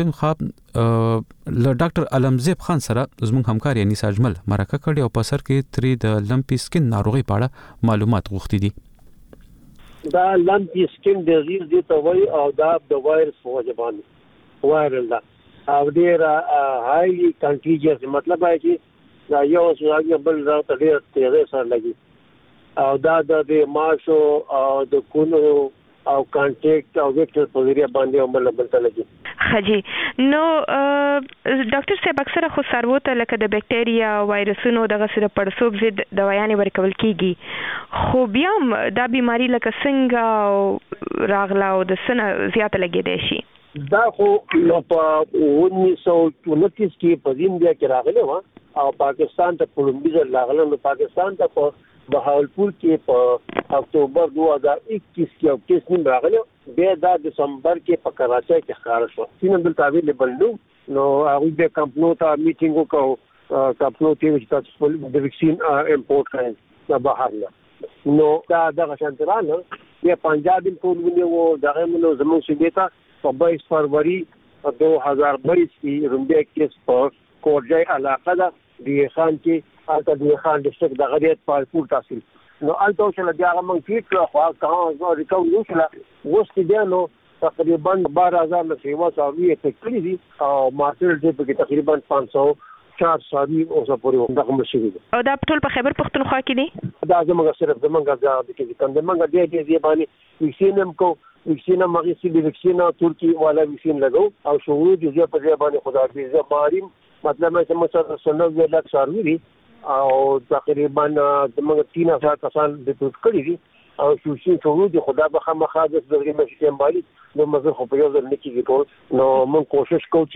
علمزیب خان سره زموږ همکار یعنی ساجمل مرکه کړي او په سر کې تری د لمپي سکین ناروغي په اړه معلومات غوښتي دي. دا لمپي سکین ډیزیز دی ته وایي او دا د وایرس په وجه باندې وایرل دا او ډیر هایلی کنټیجیس مطلب دی چې دا یو څه بل راته ډیر تیزه سره لګي او دا د ماشو او د کونو او کانټیکټ او ویکټر په ذریعہ باندې عمل بدل لګي. خجی نو ډاکټر صاحب اکثره خو سارو ته لکه د بکټریا وایرسونو دغه سره پړسوب ضد دوايانې ورکول کیږي خو بیا دا بیماری لکه څنګه راغلا او د سنه زیاته لګیدای شي. دا خو نو په 1929 کې په زیمبیا کې راغلی و او پاکستان ته کولمبیا لاغله نو پاکستان ته په بهاولپور کې په اکتوبر 2021 کې او کیس نیم راغلی بیا د دسمبر کې په کراچۍ کې ښکار شو سینه د تعویل بلنو نو هغه د کمپنو ته میټینګ وکاو کمپنو ته چې تاسو د ویکسین امپورټ کړئ د بهر نه نو دا د شانترانه بیا پنجاب ټولونه وو دغه نو زموږ شګیتا په 22 فروری 2022 کې رومبیا کیس په کورجای علاقه ده دی خان کې الته دی خان ډسټریکټ د غریت پالپور تحصیل نو الته چې بیا موږ فیټ خو کاه ریکاو یو شله اوس کې دی نو تقریبا 12000 له سیوا ساوی افیکټ دي او ماسل دې په تقریبا 504 ساوی اوسه پورې دغه مشي دي او دا ټول په خیبر پختونخوا کې دي دا زموږ صرف زموږ د کې کوم موږ دې باندې ویکسینم کو ویکسینا مغی سی ویکسینا ترکی والا ویکسین لګو او شروع دي په ځای باندې خدا دې زماریم مطلب چې موږ سره 90 لک ساروي دي او تقریبا زموږ 3000 کسان د ټوټ کړی دي او شوشي شروع دي خدا به خامخا د دغه مشکل باندې نو موږ خو په یو ځل نکي ټول نو موږ کوشش کوو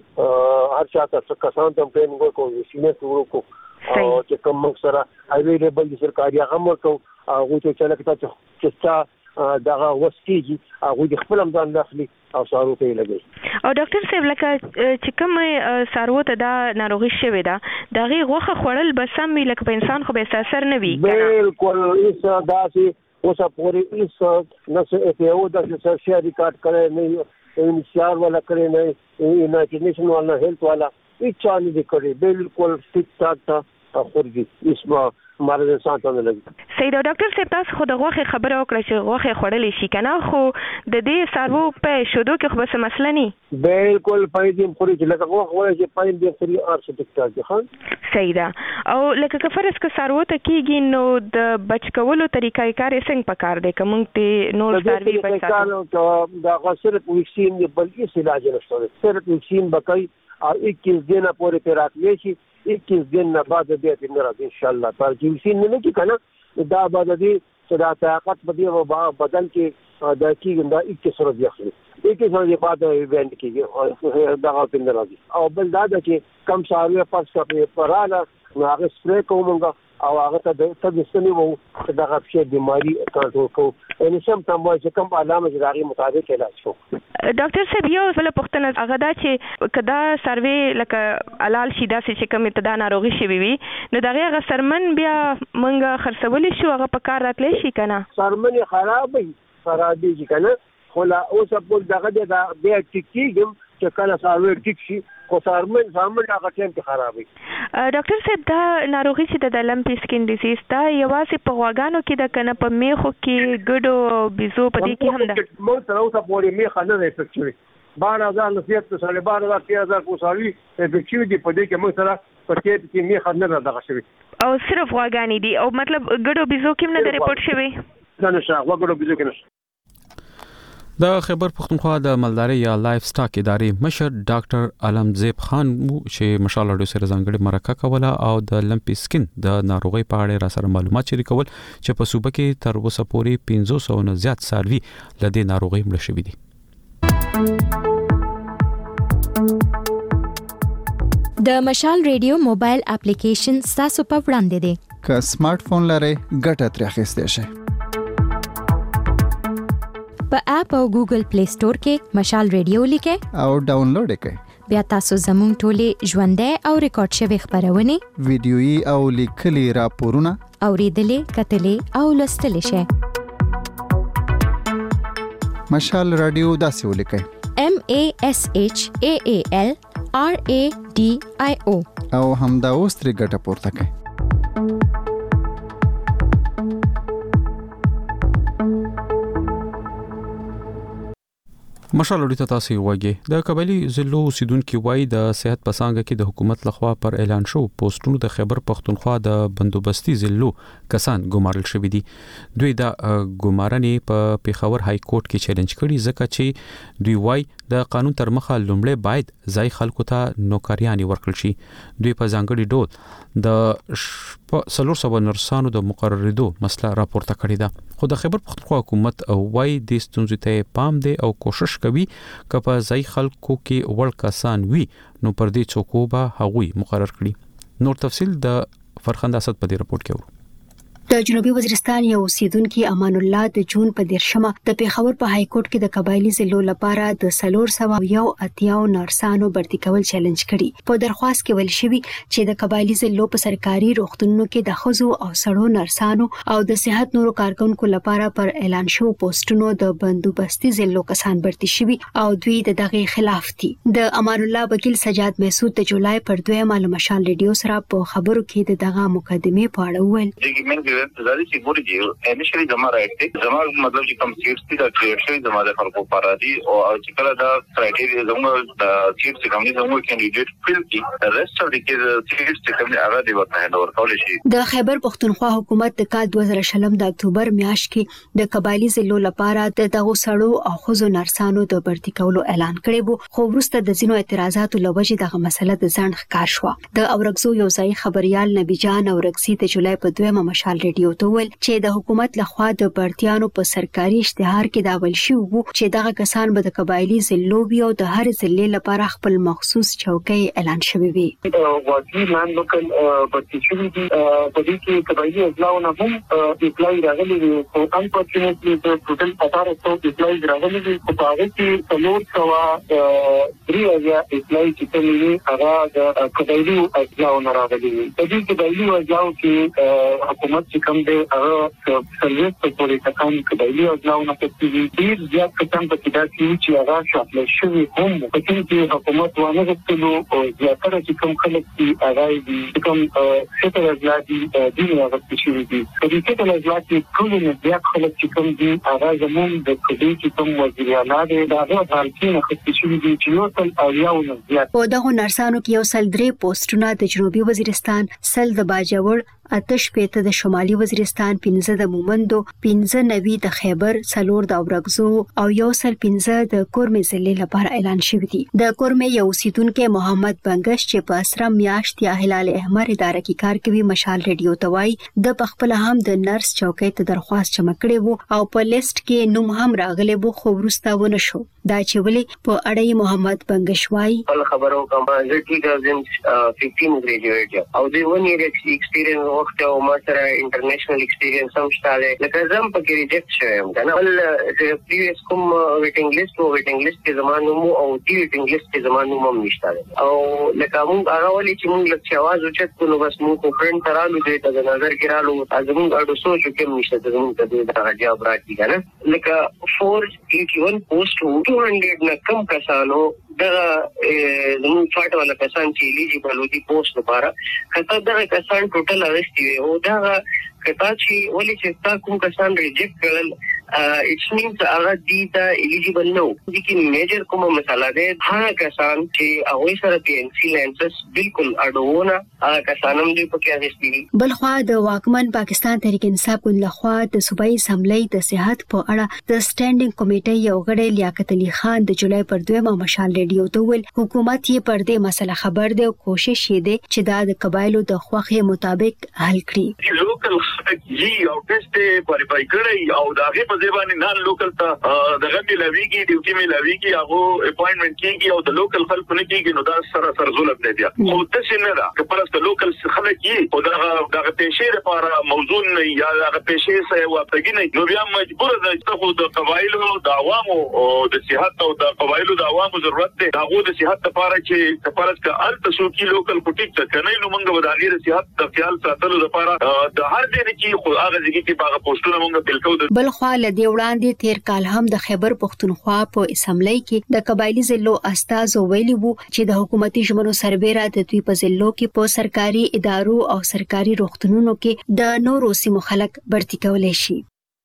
چې هر چا ته کسان ته ټریننګ وکړو ویکسینه شروع کو او چې کوم موږ سره اویلیبل دي سرکاري هغه ورکو هغه ته چې لکه چې دغه وسکیږي هغه د خپل امدان داخلي او سارو ته لګي او ډاکټر صاحب لکه چې کوم سارو ته دا ناروغي شوې ده دغه غوخه خورل به سم لکه په انسان خو به اثر نه وي بالکل ایس داسې اوسه پورې ایس نسه ته او د سرشیا ریکارډ کړي نه انشار ولا کړي نه انټرنیشنل والا هیلث والا هیڅ نه دي کړي بالکل ټیک ټاک تا خورجي اسمه مرز انسان ته نه لګي سید ډاکټر صاحب تاسو خو د غوخه خبره وکړه چې غوخه خورلې شي کنه خو د دې سارو په شودو کې خو بس مسله نه بالکل پاید خوري چې لکه غوخه وایي چې پاید دې خوري ارشد ټیک ټاک خان سیدا او لکه کفرس که سارو ته کیږي نو د بچ کولو طریقې کار یې څنګه پکار دی کوم ته نور ساروي بچا دا غسرت ویکسین بل هیڅ علاج نشته صرف ویکسین بکای او 21 دن پورې پر راتلې شي 21 دن بعد بیا په مراد ان شاء الله پر ویکسین نه کی کنه دا بعد دې چې دا طاقت په دې بدن کې د کیږي دا 21 سره دی اخلي 21 سره بعد ایونت کیږي دا په مراد او بل دا چې کم ساروي پاس په پراله هغه سپری کومګه او هغه ته د تدستنی وو چې دا غوښه بیماری کنټرول کو ان سم تم چې کوم علامه جراحي مطابق علاج کو ډاکټر صاحب یو بل پوښتنه هغه دا چې کدا سروي لکه علال شي دا چې کوم ابتدا ناروغي شي وي نو دا هغه سرمن بیا مونږه خرڅول شو هغه په کار راتلې شي کنه سرمن خرابې کنه خو لا اوس په دغه د بیا ټیکيږم چې کله سروي ټیک شي خو سرمن هغه ټیم کې خرابې ډاکټر صاحب دا ناروغي چې د لمپي سکین ډیزیز دا یوازې په غواګانو کې د کنه په میخو کې ګډو بيزو په دې کې هم ده مونږ سره اوسه پورې میخه نه افیکټ شوی 12000 نصیحت سره 12000 3000 کو ساوي افیکټ دي په دې کې مونږ سره په کې میخه نه دغه شوی او صرف غواګانی دي او مطلب ګډو بيزو کې نه ریپورت شوی نه نشه غواګړو بيزو کې نشه د خیبر پختونخوا د مالداري یا لایف سټاک ادارې مشر ډاکټر علمزیب خان چې مشال اډو سره ځانګړي مرکه کوله او د لمپي سکین د ناروغي په اړه را سره معلومات شریکول چې په صوبه کې تر اوسه پورې 500 نه زیات ساروي له دې ناروغي مړ شوي دي د مشال ریډیو موبایل اپلیکیشن تاسو په وړاندې دی که سمارټ فون لرئ ګټه ترې اخیستی شئ په اپ او ګوګل پلی سٹور کې مشال ریډیو لیکئ او ډاونلوډ کړئ بیا تاسو زموږ ټولې ژوندۍ او ریکارډ شوی خبرونه ویډیويي او لیکلي راپورونه اوریدلې کتلې او لوستلې شئ مشال رادیو داسې ولیکئ MASHAAL RADIO او همدا اوس ترې ګټه پورته کړئ مشال اړیته تاسو وګورئ د قبایلی ضلعو اوسیدونکو وای د صحت پسانګه کې د حکومت لخوا پر اعلان شو پوسټونو د خیبر پختونخوا د بندوبستي ضلعو کسان ګمارل شوی دي دوی د ګمارنې په پیښور های کورټ کې چیلنج کړي ځکه چې دوی وای د قانون تر مخه لومړی باید ځای خلکو ته نوکریاني ورکړل شي دوی په ځانګړي ډول د 300 نرسانو د مقرریدو مسله راپورته کړې ده خو د خیبر پختونخوا حکومت وای د ستونزې ته پام دی او کوشش کوي چې په ځای خلکو کې وړ کسان وي نو پر دې څوکو به هغوی مقرر کړي نور تفصيل د فرخنده اسد په دې رپورت کې ورو. د جنوبي وزیرستان یو اوسیدونکو امان الله د جون په 13مه د پیښور په های کورټ کې د قبایلی ضلعو لپاره د 481 نرسانو برتي کول چیلنج کړي. په درخواست کې ویل شوی چې د قبایلی ضلعو په سرکاري روغتونونو کې د خزو او سړو نرسانو او د صحت نورو کارکونکو لپاره پر اعلان شو پوسټونو د بندوبستي ضلعو کسان برتي شوی او دوی د دغه خلاف دي. د امان الله وکیل سجاد محسود د جولای پر 2 مشال ریډیو سره په خبرو کې دغه مقدمه په اړه وویل. زادي چې ګوري چې انیشلی زما راځي زما مطلب چې کوم سیټس دي دا کریټ شوی زما د خلکو لپاره دي او چې کله دا کرایټیریا زموږ د سیټس کوم دي زموږ کینډیډیټ فیل کی رست اف د سیټس چې کوم هغه دی ورته هندور کول شي. د خیبر پختونخوا حکومت د کال 2020 د اکتوبر میاشت کې د قبایلی ضلعو لپاره د دغه سړو او خزو نرسانو د برتي کولو اعلان کړی وو، خو وروسته د ځینو اعتراضاتو لوجې دغه مسله د ځان ښکار شو. د اورګزو یو ځای خبريال نبی جان اورګسي د جولای په 2 مشال ریډیو ته ویل چې د حکومت لخوا د برتيانو په سرکاري اشتهار کې دا ول شو چې دغه کسان به د قبایلی ضلعو او د هر ضلع لپاره خپل مخصوص چوکۍ اعلان شوی وي. واقعي نن لوکل برتي شوی دي په دې کې قبایلی ضلعو نه هم اپلای راغلي دي او انفورچونټلی د ټوټل 1800 اپلای راغلي دي په هغه کې څلور سوا دریا اپلای چې کومي هغه د قبایلی ضلعو نه راغلي دي. په دې قبایلی ضلعو کې حکومت چې کوم دی هغه سرویس په پورې کسان قبایلی ضلعو نه پېږي ډیر زیات کسان په کې دا چې هغه شامل شوی هم په کې حکومت ونه غوښتلو او زیاتره چې کوم خلک دي هغه دي کوم څه ضلع دي د هغه چې دي په دې کې د ضلع کې ټول نه زیات خلک چې کوم دي هغه زموږ د کډې چې کوم وزیر اعلی دی دا هغه حالتونه خصوصي دي چې یو تل او یو نه زیات په دغه نرسانو کې یو سل 3 پوسټونه د جنوبي وزیرستان، سل د باجوړ، اتش پیته د شمالي وزیرستان، 15 د مومندو، 15 نوي د خیبر، څلور د اورګزو او یو سل 15 د کورمې ضلع لپاره اعلان شوی دی. د کورمې یو اوسیدونکو محمد بنگش چې په اسره میاشت یا هلال احمر اداره کې کار کوي مشال ریډیو توای د پخپل هم د نرس چوکۍ ته درخواست چمکړي وو او په لیست کې نوم هم راغلی وو خو ورسته ونه شو. دا چې ولې په اړه محمد بنگش وای خبرو کوم چې 2015 ګریجویټ او د 1 year experience وخت او ما سره انټرنیشنل ایکسپیرینس هم شته لکه زم په کې ریجکټ شوم کنه ول د پریویس کوم ویټینګ لیست کې زمانو مو او دی ویټینګ لیست کې زمانو مو نشته او لکه موږ هغه ولې چې موږ لکه आवाज اوچت کولو بس موږ کو فرند ترالو دې د نظر کې رالو ازمون اډو سوچ کې نشته زموږ ته د راځي راځي کنه لکه 481 پوسټ 200 نه کم کسانو دغه زموږ فاټ ولا کسان چې ایلیجیبل دي پوسټ لپاره کته دغه کسان ټوټل اغستي او دغه کته چې ولې چې تا کوم کسان ریجکټ کړل اټس مینز هغه دي دا ایلیجیبل نو دي کې میجر کومه مسله ده هغه کسان چې هغه سره پی ان سی لانسس بالکل اډونه هغه کسان هم دي په کې اغستي. بلخوا د واکمن پاکستان تحریک انصاف ګوند لخوا د صوبایي اسمبلی د صحت په اړه د سټینډینګ کمیټې یو غړی لیاقت علي خان د جولای پر 2 مشال ریډیو ته ویل حکومت یې پر دې مسله خبر دی او کوشش یې دی چې دا د قبایلو د خوخه مطابق حل کړي. لوکل جی او ټیسټ پالیفای کړی او داغه په ځبانه نن لوکل ته دغه ملويږي ډیوټي ملويږي هغه اپاینټمنټ کیږي او د لوکل خلکو نه کیږي نو دا سره ظلم دی خو د څه نه که پرسته لوکل خلک یې او دغه پېښې لپاره موضوع نه یا دغه پېښې سره واپګی نه نو بیا مجبور ده چې خو د قبایلو د عوامو او د صحت او د قبایلو د عوامو ضرورت دی هغه د صحت لپاره چې کفارت کا ال تاسو کې لوکل کوټیک ته کنه نو موږ ودانې د صحت د خیال ساتلو لپاره د هر ځای کې خو هغه ځای کې باغ پوسټونه موږ بالکل بل خو له دی وړاندې تیر کال هم د خیبر پختونخوا په اسمبلی کې د قبایلی ضلعو استازو ویلي وو چې د حکومتي ژمنو سربېره د دوی په ضلعو کې په سرکاري ادارو او سرکاري روغتونونو کې د نورو سیمو خلک برتي کولای شي.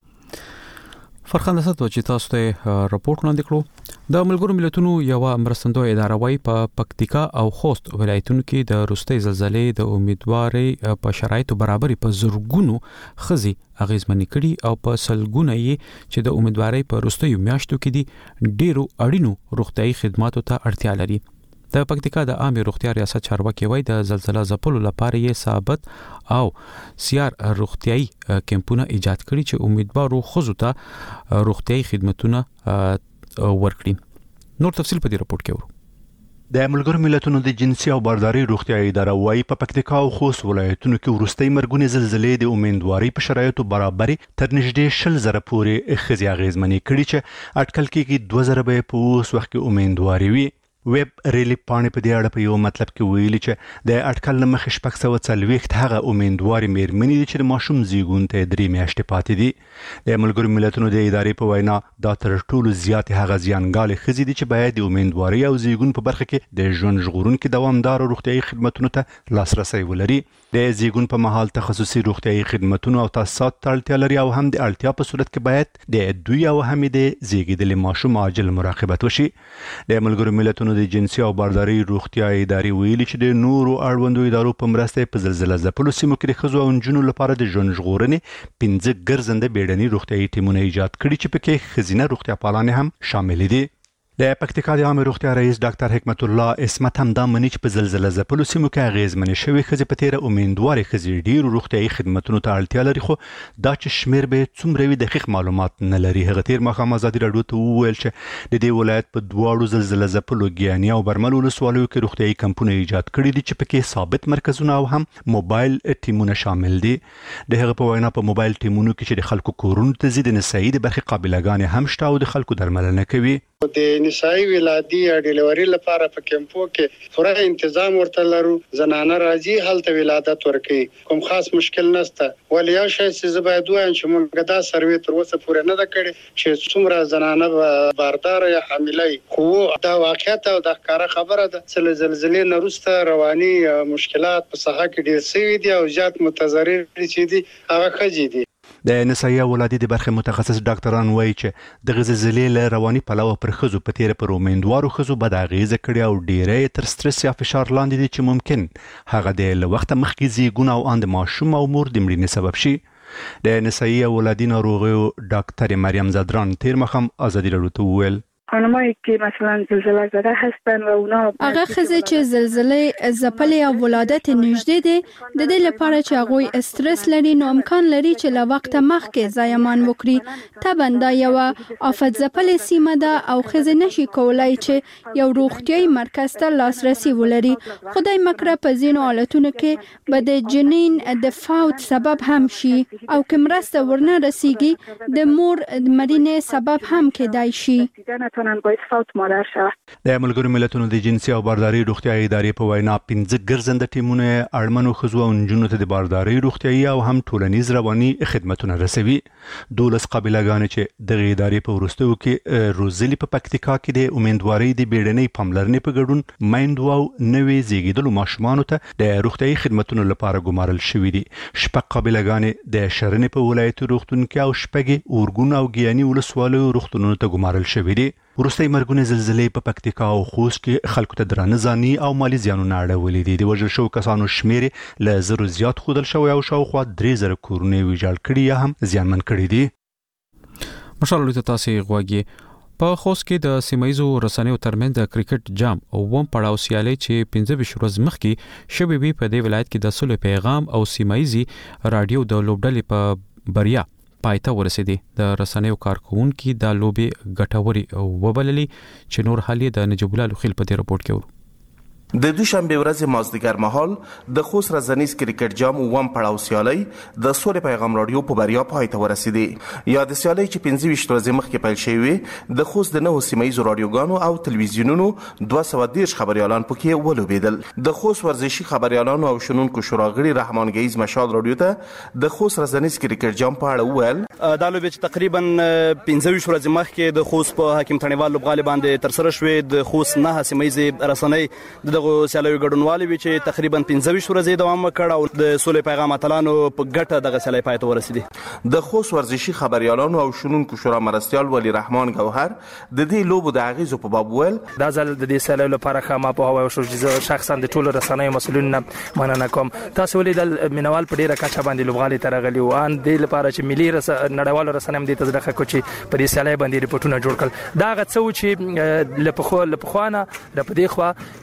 فرخنده ست چې تاسو ته راپورټ وړاندې کړو د ملګرو ملتونو یو مرستندوی اداره وای په پکتیکا او خوست ولایتونو کې د روستي زلزلې د امیدواري په شرایطو برابرۍ په زورګونو خزي اغیزمنې کړي او په سلګونه یې چې د امیدواري په روستي میاشتو کې دي ډیرو اړینو روغتيایي خدماتو ته اړتیا لري. د پکتیکا د عامه روغتیا ریاست چارواکي وای د زلزلہ ځپلو لپاره یې ثابت او سیار روغتيایي کمپونه ایجاد کړي چې امیدوارو خزو ته روغتيایي خدماتونه ورکړي. نور تفصیل په دې راپورټ کې ورو. د ملګرو ملتونو د جنسي او بارداري روغتیايي اداره وايي په پکتیکا او خوست ولایتونو کې وروستۍ مرګونې زلزلې د امیندوارۍ په شرایطو برابرې تر نږدې 100,000 پورې ښځې اغېزمنې کړي چې اټکل کېږي 2,000 به په اوس وخت کې امیندواري وي. ویب ریلیف پاڼې په دې اړه په یو مطلب کې ویلي چې د اټکل نه مخکې 640 هغه امیندوارې مېرمنې دي چې د ماشوم زیږون ته 3 میاشتې پاتې دي. د ملګرو ملتونو د ادارې په وینا دا تر ټولو زیاتې هغه زیانګالې ښځې دي چې باید د امیندوارۍ او زیږون په برخه کې د ژوند ژغورونکو دوامدار روغتیايي خدماتو ته لاسرسي ولري. د زیږون په مهال تخصصي روغتیايي خدماتو او تاسیسات ته اړتیا لري او هم د اړتیا په صورت کې باید د دوی او هم د زیږیدلي ماشوم عاجل مراقبت وشي. د ملګرو ملتونو د جنسي او بارداري روغتیايي ادارې ویلي چې د نورو اړوندو ادارو په مرسته په زلزلې ځپلو سیمو کې د ښځو او نجونو لپاره د ژوند ژغورنې 15 ګرځنده بیړني روغتیايي ټیمونه ایجاد کړي چې پکې ښځینه روغتیا پالانې هم شامل دي. د پکتیکا د عامه روغتیا رئیس ډاکټر حکمت الله اسمت هم دا مني چې په زلزلې ځپلو سیمو کې اغېزمنې شوې ښځې په تیره امیندوارې ښځې ډېرو روغتیايي خدماتونو ته اړتیا لري خو دا چې شمیر به څومره وي دقیق معلومات نه لري. هغه تیر ماښام ازادي راډیو ته وویل چې د دې ولایت په دواړو زلزلې ځپلو ګیاني او برمل ولسوالیو کې روغتیايي کمپونه ایجاد کړي دي چې پکې ثابت مرکزونه او هم موبایل ټیمونه شامل دي. د هغه په وینا په موبایل ټیمونو کې چې د خلکو کورونو ته ځي د نسایي د برخې قابلګانې هم شته او د خلکو درملنه کوي. د نسایي ولادي یا ډیلیوري لپاره په کیمپو کې پوره تنظیم ورته لرو. زنانه راځي هلته ولادت ورکوي، کوم خاص مشکل نشته. ولې یو شی چې باید وایم چې موږ دا سروې تر اوسه پوره نه ده کړې چې څومره زنانه باردار یا حامله خو دا واقعیت او د ښکاره خبره ده چې زلزلې نه وروسته رواني مشکلات په ساحه کې ډېر شوي دي او زیات متضرر چې دي هغه ښځې دي. د نسایي ولادي د برخې متخصص ډاکټران وایي چې د زلزلې له رواني پلوه پر ښځو په تیره پر امیندوارو ښځو بد اغېزه کړې او ډېری تر سټرس یا فشار لاندې دي چې ممکن هغه د له وخته مخکې زیږون او ان د ماشوم او مور د مړینې سبب شي. د نسایي ولادي ناروغیو ډاکټر مریم زادران تیر مخم ازادي راډیو ته وویل خانمایی که مثلا زلزله زده هستن و اونا هغه ښځې چې زلزلې ځپلې او ولادت نږدې دي د دې لپاره چې هغوی استرس لري نو امکان لري چې له وخته مخکې زایمان وکړي. طبعا دا یوه آفت ځپلې سیمه ده او ښځې نشي کولای چې یو روغتیايي مرکز ته لاسرسي ولري. خدای مکړه په ځینو حالتونو کې به د جنین د فوت سبب هم شي او که مرسته ورنه رسیږي د مور مړینې سبب هم کېدای شي. د ملګرو ملتونو د جنسي او بارداري روغتیايي ادارې په وینا 15 ګرځنده ټیمونه اړمنو ښځو او نجونو ته د بارداري روغتیايي او هم ټولنیز رواني خدماتونه رسوي. 12 قابلګانې چې د ادارې په وروستیو کې روزلي په پکتیکا کې د امیندوارۍ د بیړنۍ پاملرنې په ګډون میندو او نوې زیږیدلو ماشومانو ته د روغتیايي خدماتو لپاره ګمارل شوې دي. شپږ قابلګانې د شرنې په ولایتي روغتون کې او شپږ اورګون او ګیاني ولسوالیو روغتونونو ته ګمارل شوې دي. وروستۍ مرګونې زلزلې په پکتیکا او خوست کې خلکو ته درانه ځاني او مالي زیانونه اړولي دي. د وژل شوو کسانو شمیر له 1000 زیات ښودل شوی او شاوخوا 3000 کورونه ویجاړ کړي یا هم زیانمن کړي دي. مشال ته تاسو غواګي په خوست کې د سیمایزو رسنیو ترمنځ د کرکټ جام او ووم پړاو سیالي چې 15 ورځې مخکې شوې وي په دې ولایت کې د صلح پیغام او سیمایزي رادیو د لوبډلې په بریا پایته ورسېدي. د رسنیو کارکونکو د لوبي ګټوري وبللي چې نور حالي د نجیب الله لوخیل په دې رپورت کې ورو. د دوشنبه ورځ مازدیګر مهال د خوست رزنیز کرکټ جام ووم پړاو سیالي د صلح پیغام رادیو په بریا پایته ورسېدي. یا د سیالي چې 15 ورځې مخکې پیل شوې د خوست د نوو سیمایي رادیوګانو او تلویزیونونو 210 خبريالان پکې ولوبېدل. د خوست ورزشي خبريالانو او شنونکو شوراغړي رحمان گیز مشال رادیو ته د خوست رزنیز کرکټ جام په اړه وویل دا لوبه چې تقریبا 15 ورځې مخکې د خوست په حکیم تڼیوال لوبغالي باندې تر سره شوې. د خوست نه سیمایي رسنۍ دغه سیالي ګډونوالي وی چې تقریبا 15 ورځې دوام وکړ او د صلح پیغام اتلانو په ګټه دغه سیالي پاتې ورسېدي. د خوست ورزشي خبريالانو او شنونکو شورا مرستيال ولی رحمان گوهر د دې لوبو د اغیزو په باب ویل دا ځل د دې سیالي لپاره خامہ په هوا او شو شخصا د ټولو رسنیو مسؤلین مننه کوم. تاسو ولې د مینوال په ډیره کچه باندې لوبغالي ترغلي او ان د لپاره چې ملي نړیوالو رسنیو د تزرخه کوچي په دې سیالي باندې ریپورتونه جوړ کړل. دا غڅو چې لپخوانه د پدې خوا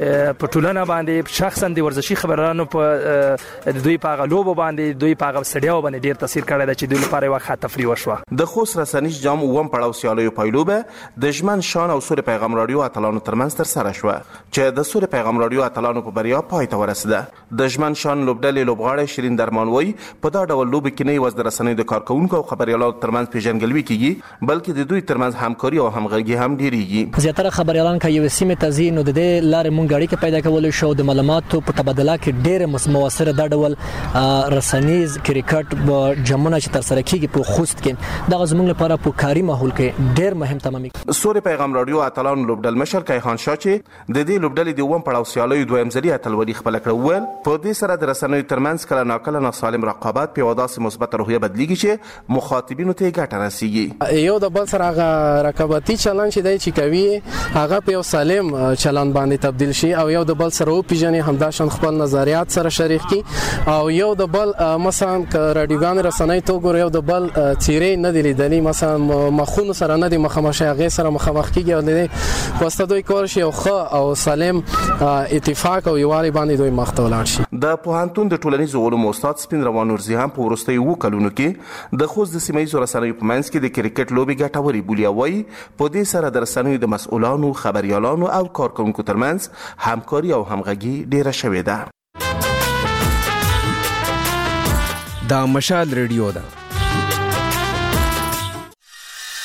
په ټولنه باندې شخصا د ورزشي خبرانو په دوی په غلوب باندې دوی په غوسړیاو باندې ډیر تاثیر کړی دی چې دوی لپاره یو ښه تفریح وشوه. د خوست رسنیز جام ووم پړاو سیالیو پایلوبه د ژمن شان او سوري پیغام رادیو اتلانو ترمنځ تر سره شوه چې د سوري پیغام رادیو اتلانو په بریا پای ته ورسیده. د ژمن شان لوبډلې لوبغاړی شیرین درمانوي په دا ډول لوب کې نه وز د رسنیو د کارکونکو او خبريالانو ترمنځ پیژنګلوي کیږي بلکې د دوی ترمنځ همکاري او همغږي هم ډیریږي. زیاتره خبريالان کې یو سیمه تزي نو د لارې مونږ اړیکه پیدا کول شو د معلوماتو په تبادله کې ډېر موثره د ډول رسنیز کرکټ جمعونه چې تر سره کیږي په خوست کې د غزمون لپاره په کاري ماحول کې ډېر مهم تمامي. سوري پیغام رادیو اتلانو لوبډل مشر کیخان شاه چې د دې لوبډلې د ووم پړاو سیالیو دویم ځلې اتلولي خپل کړول په دې سره د رسنیو ترمنځ کله ناکله ناسالم رقابت په وداسې مثبت روحیه بدلیږي چې مخاطبینو ته ګټه رسیږي. یو د بل سره هغه رقابتي چلند چې دی چې کوي هغه په یو سالم چلند باندې تبدیل شي او یو د بل سره پیژنې همداشان خپل نظریات سره شریک کی او یو د بل مثلا رادیوګان رسنۍ تو ګور یو د بل چیرې نه دی لیدلی مثلا مخونو سره نه دی مخامخ هغه سره مخامخ کیږي او د واسطه دوی کور شي او ښه او سالم اتفاق او یوالي باندې دوی مخته ولاړ شي. د پوهنتون د ټولنیزو علومو استاد سپین روان نورزي هم په وروستیو 2 کلونو کې د خوست د سیمایي رسنیو په منځ کې د کرکټ لوبي ګټوري بولي وای په دې سره د رسنیو د مسؤلانو خبريالانو او کارکونکو ترمنځ همکاري او همغږي ډیره شوې ده. دا مشال ریډیو ده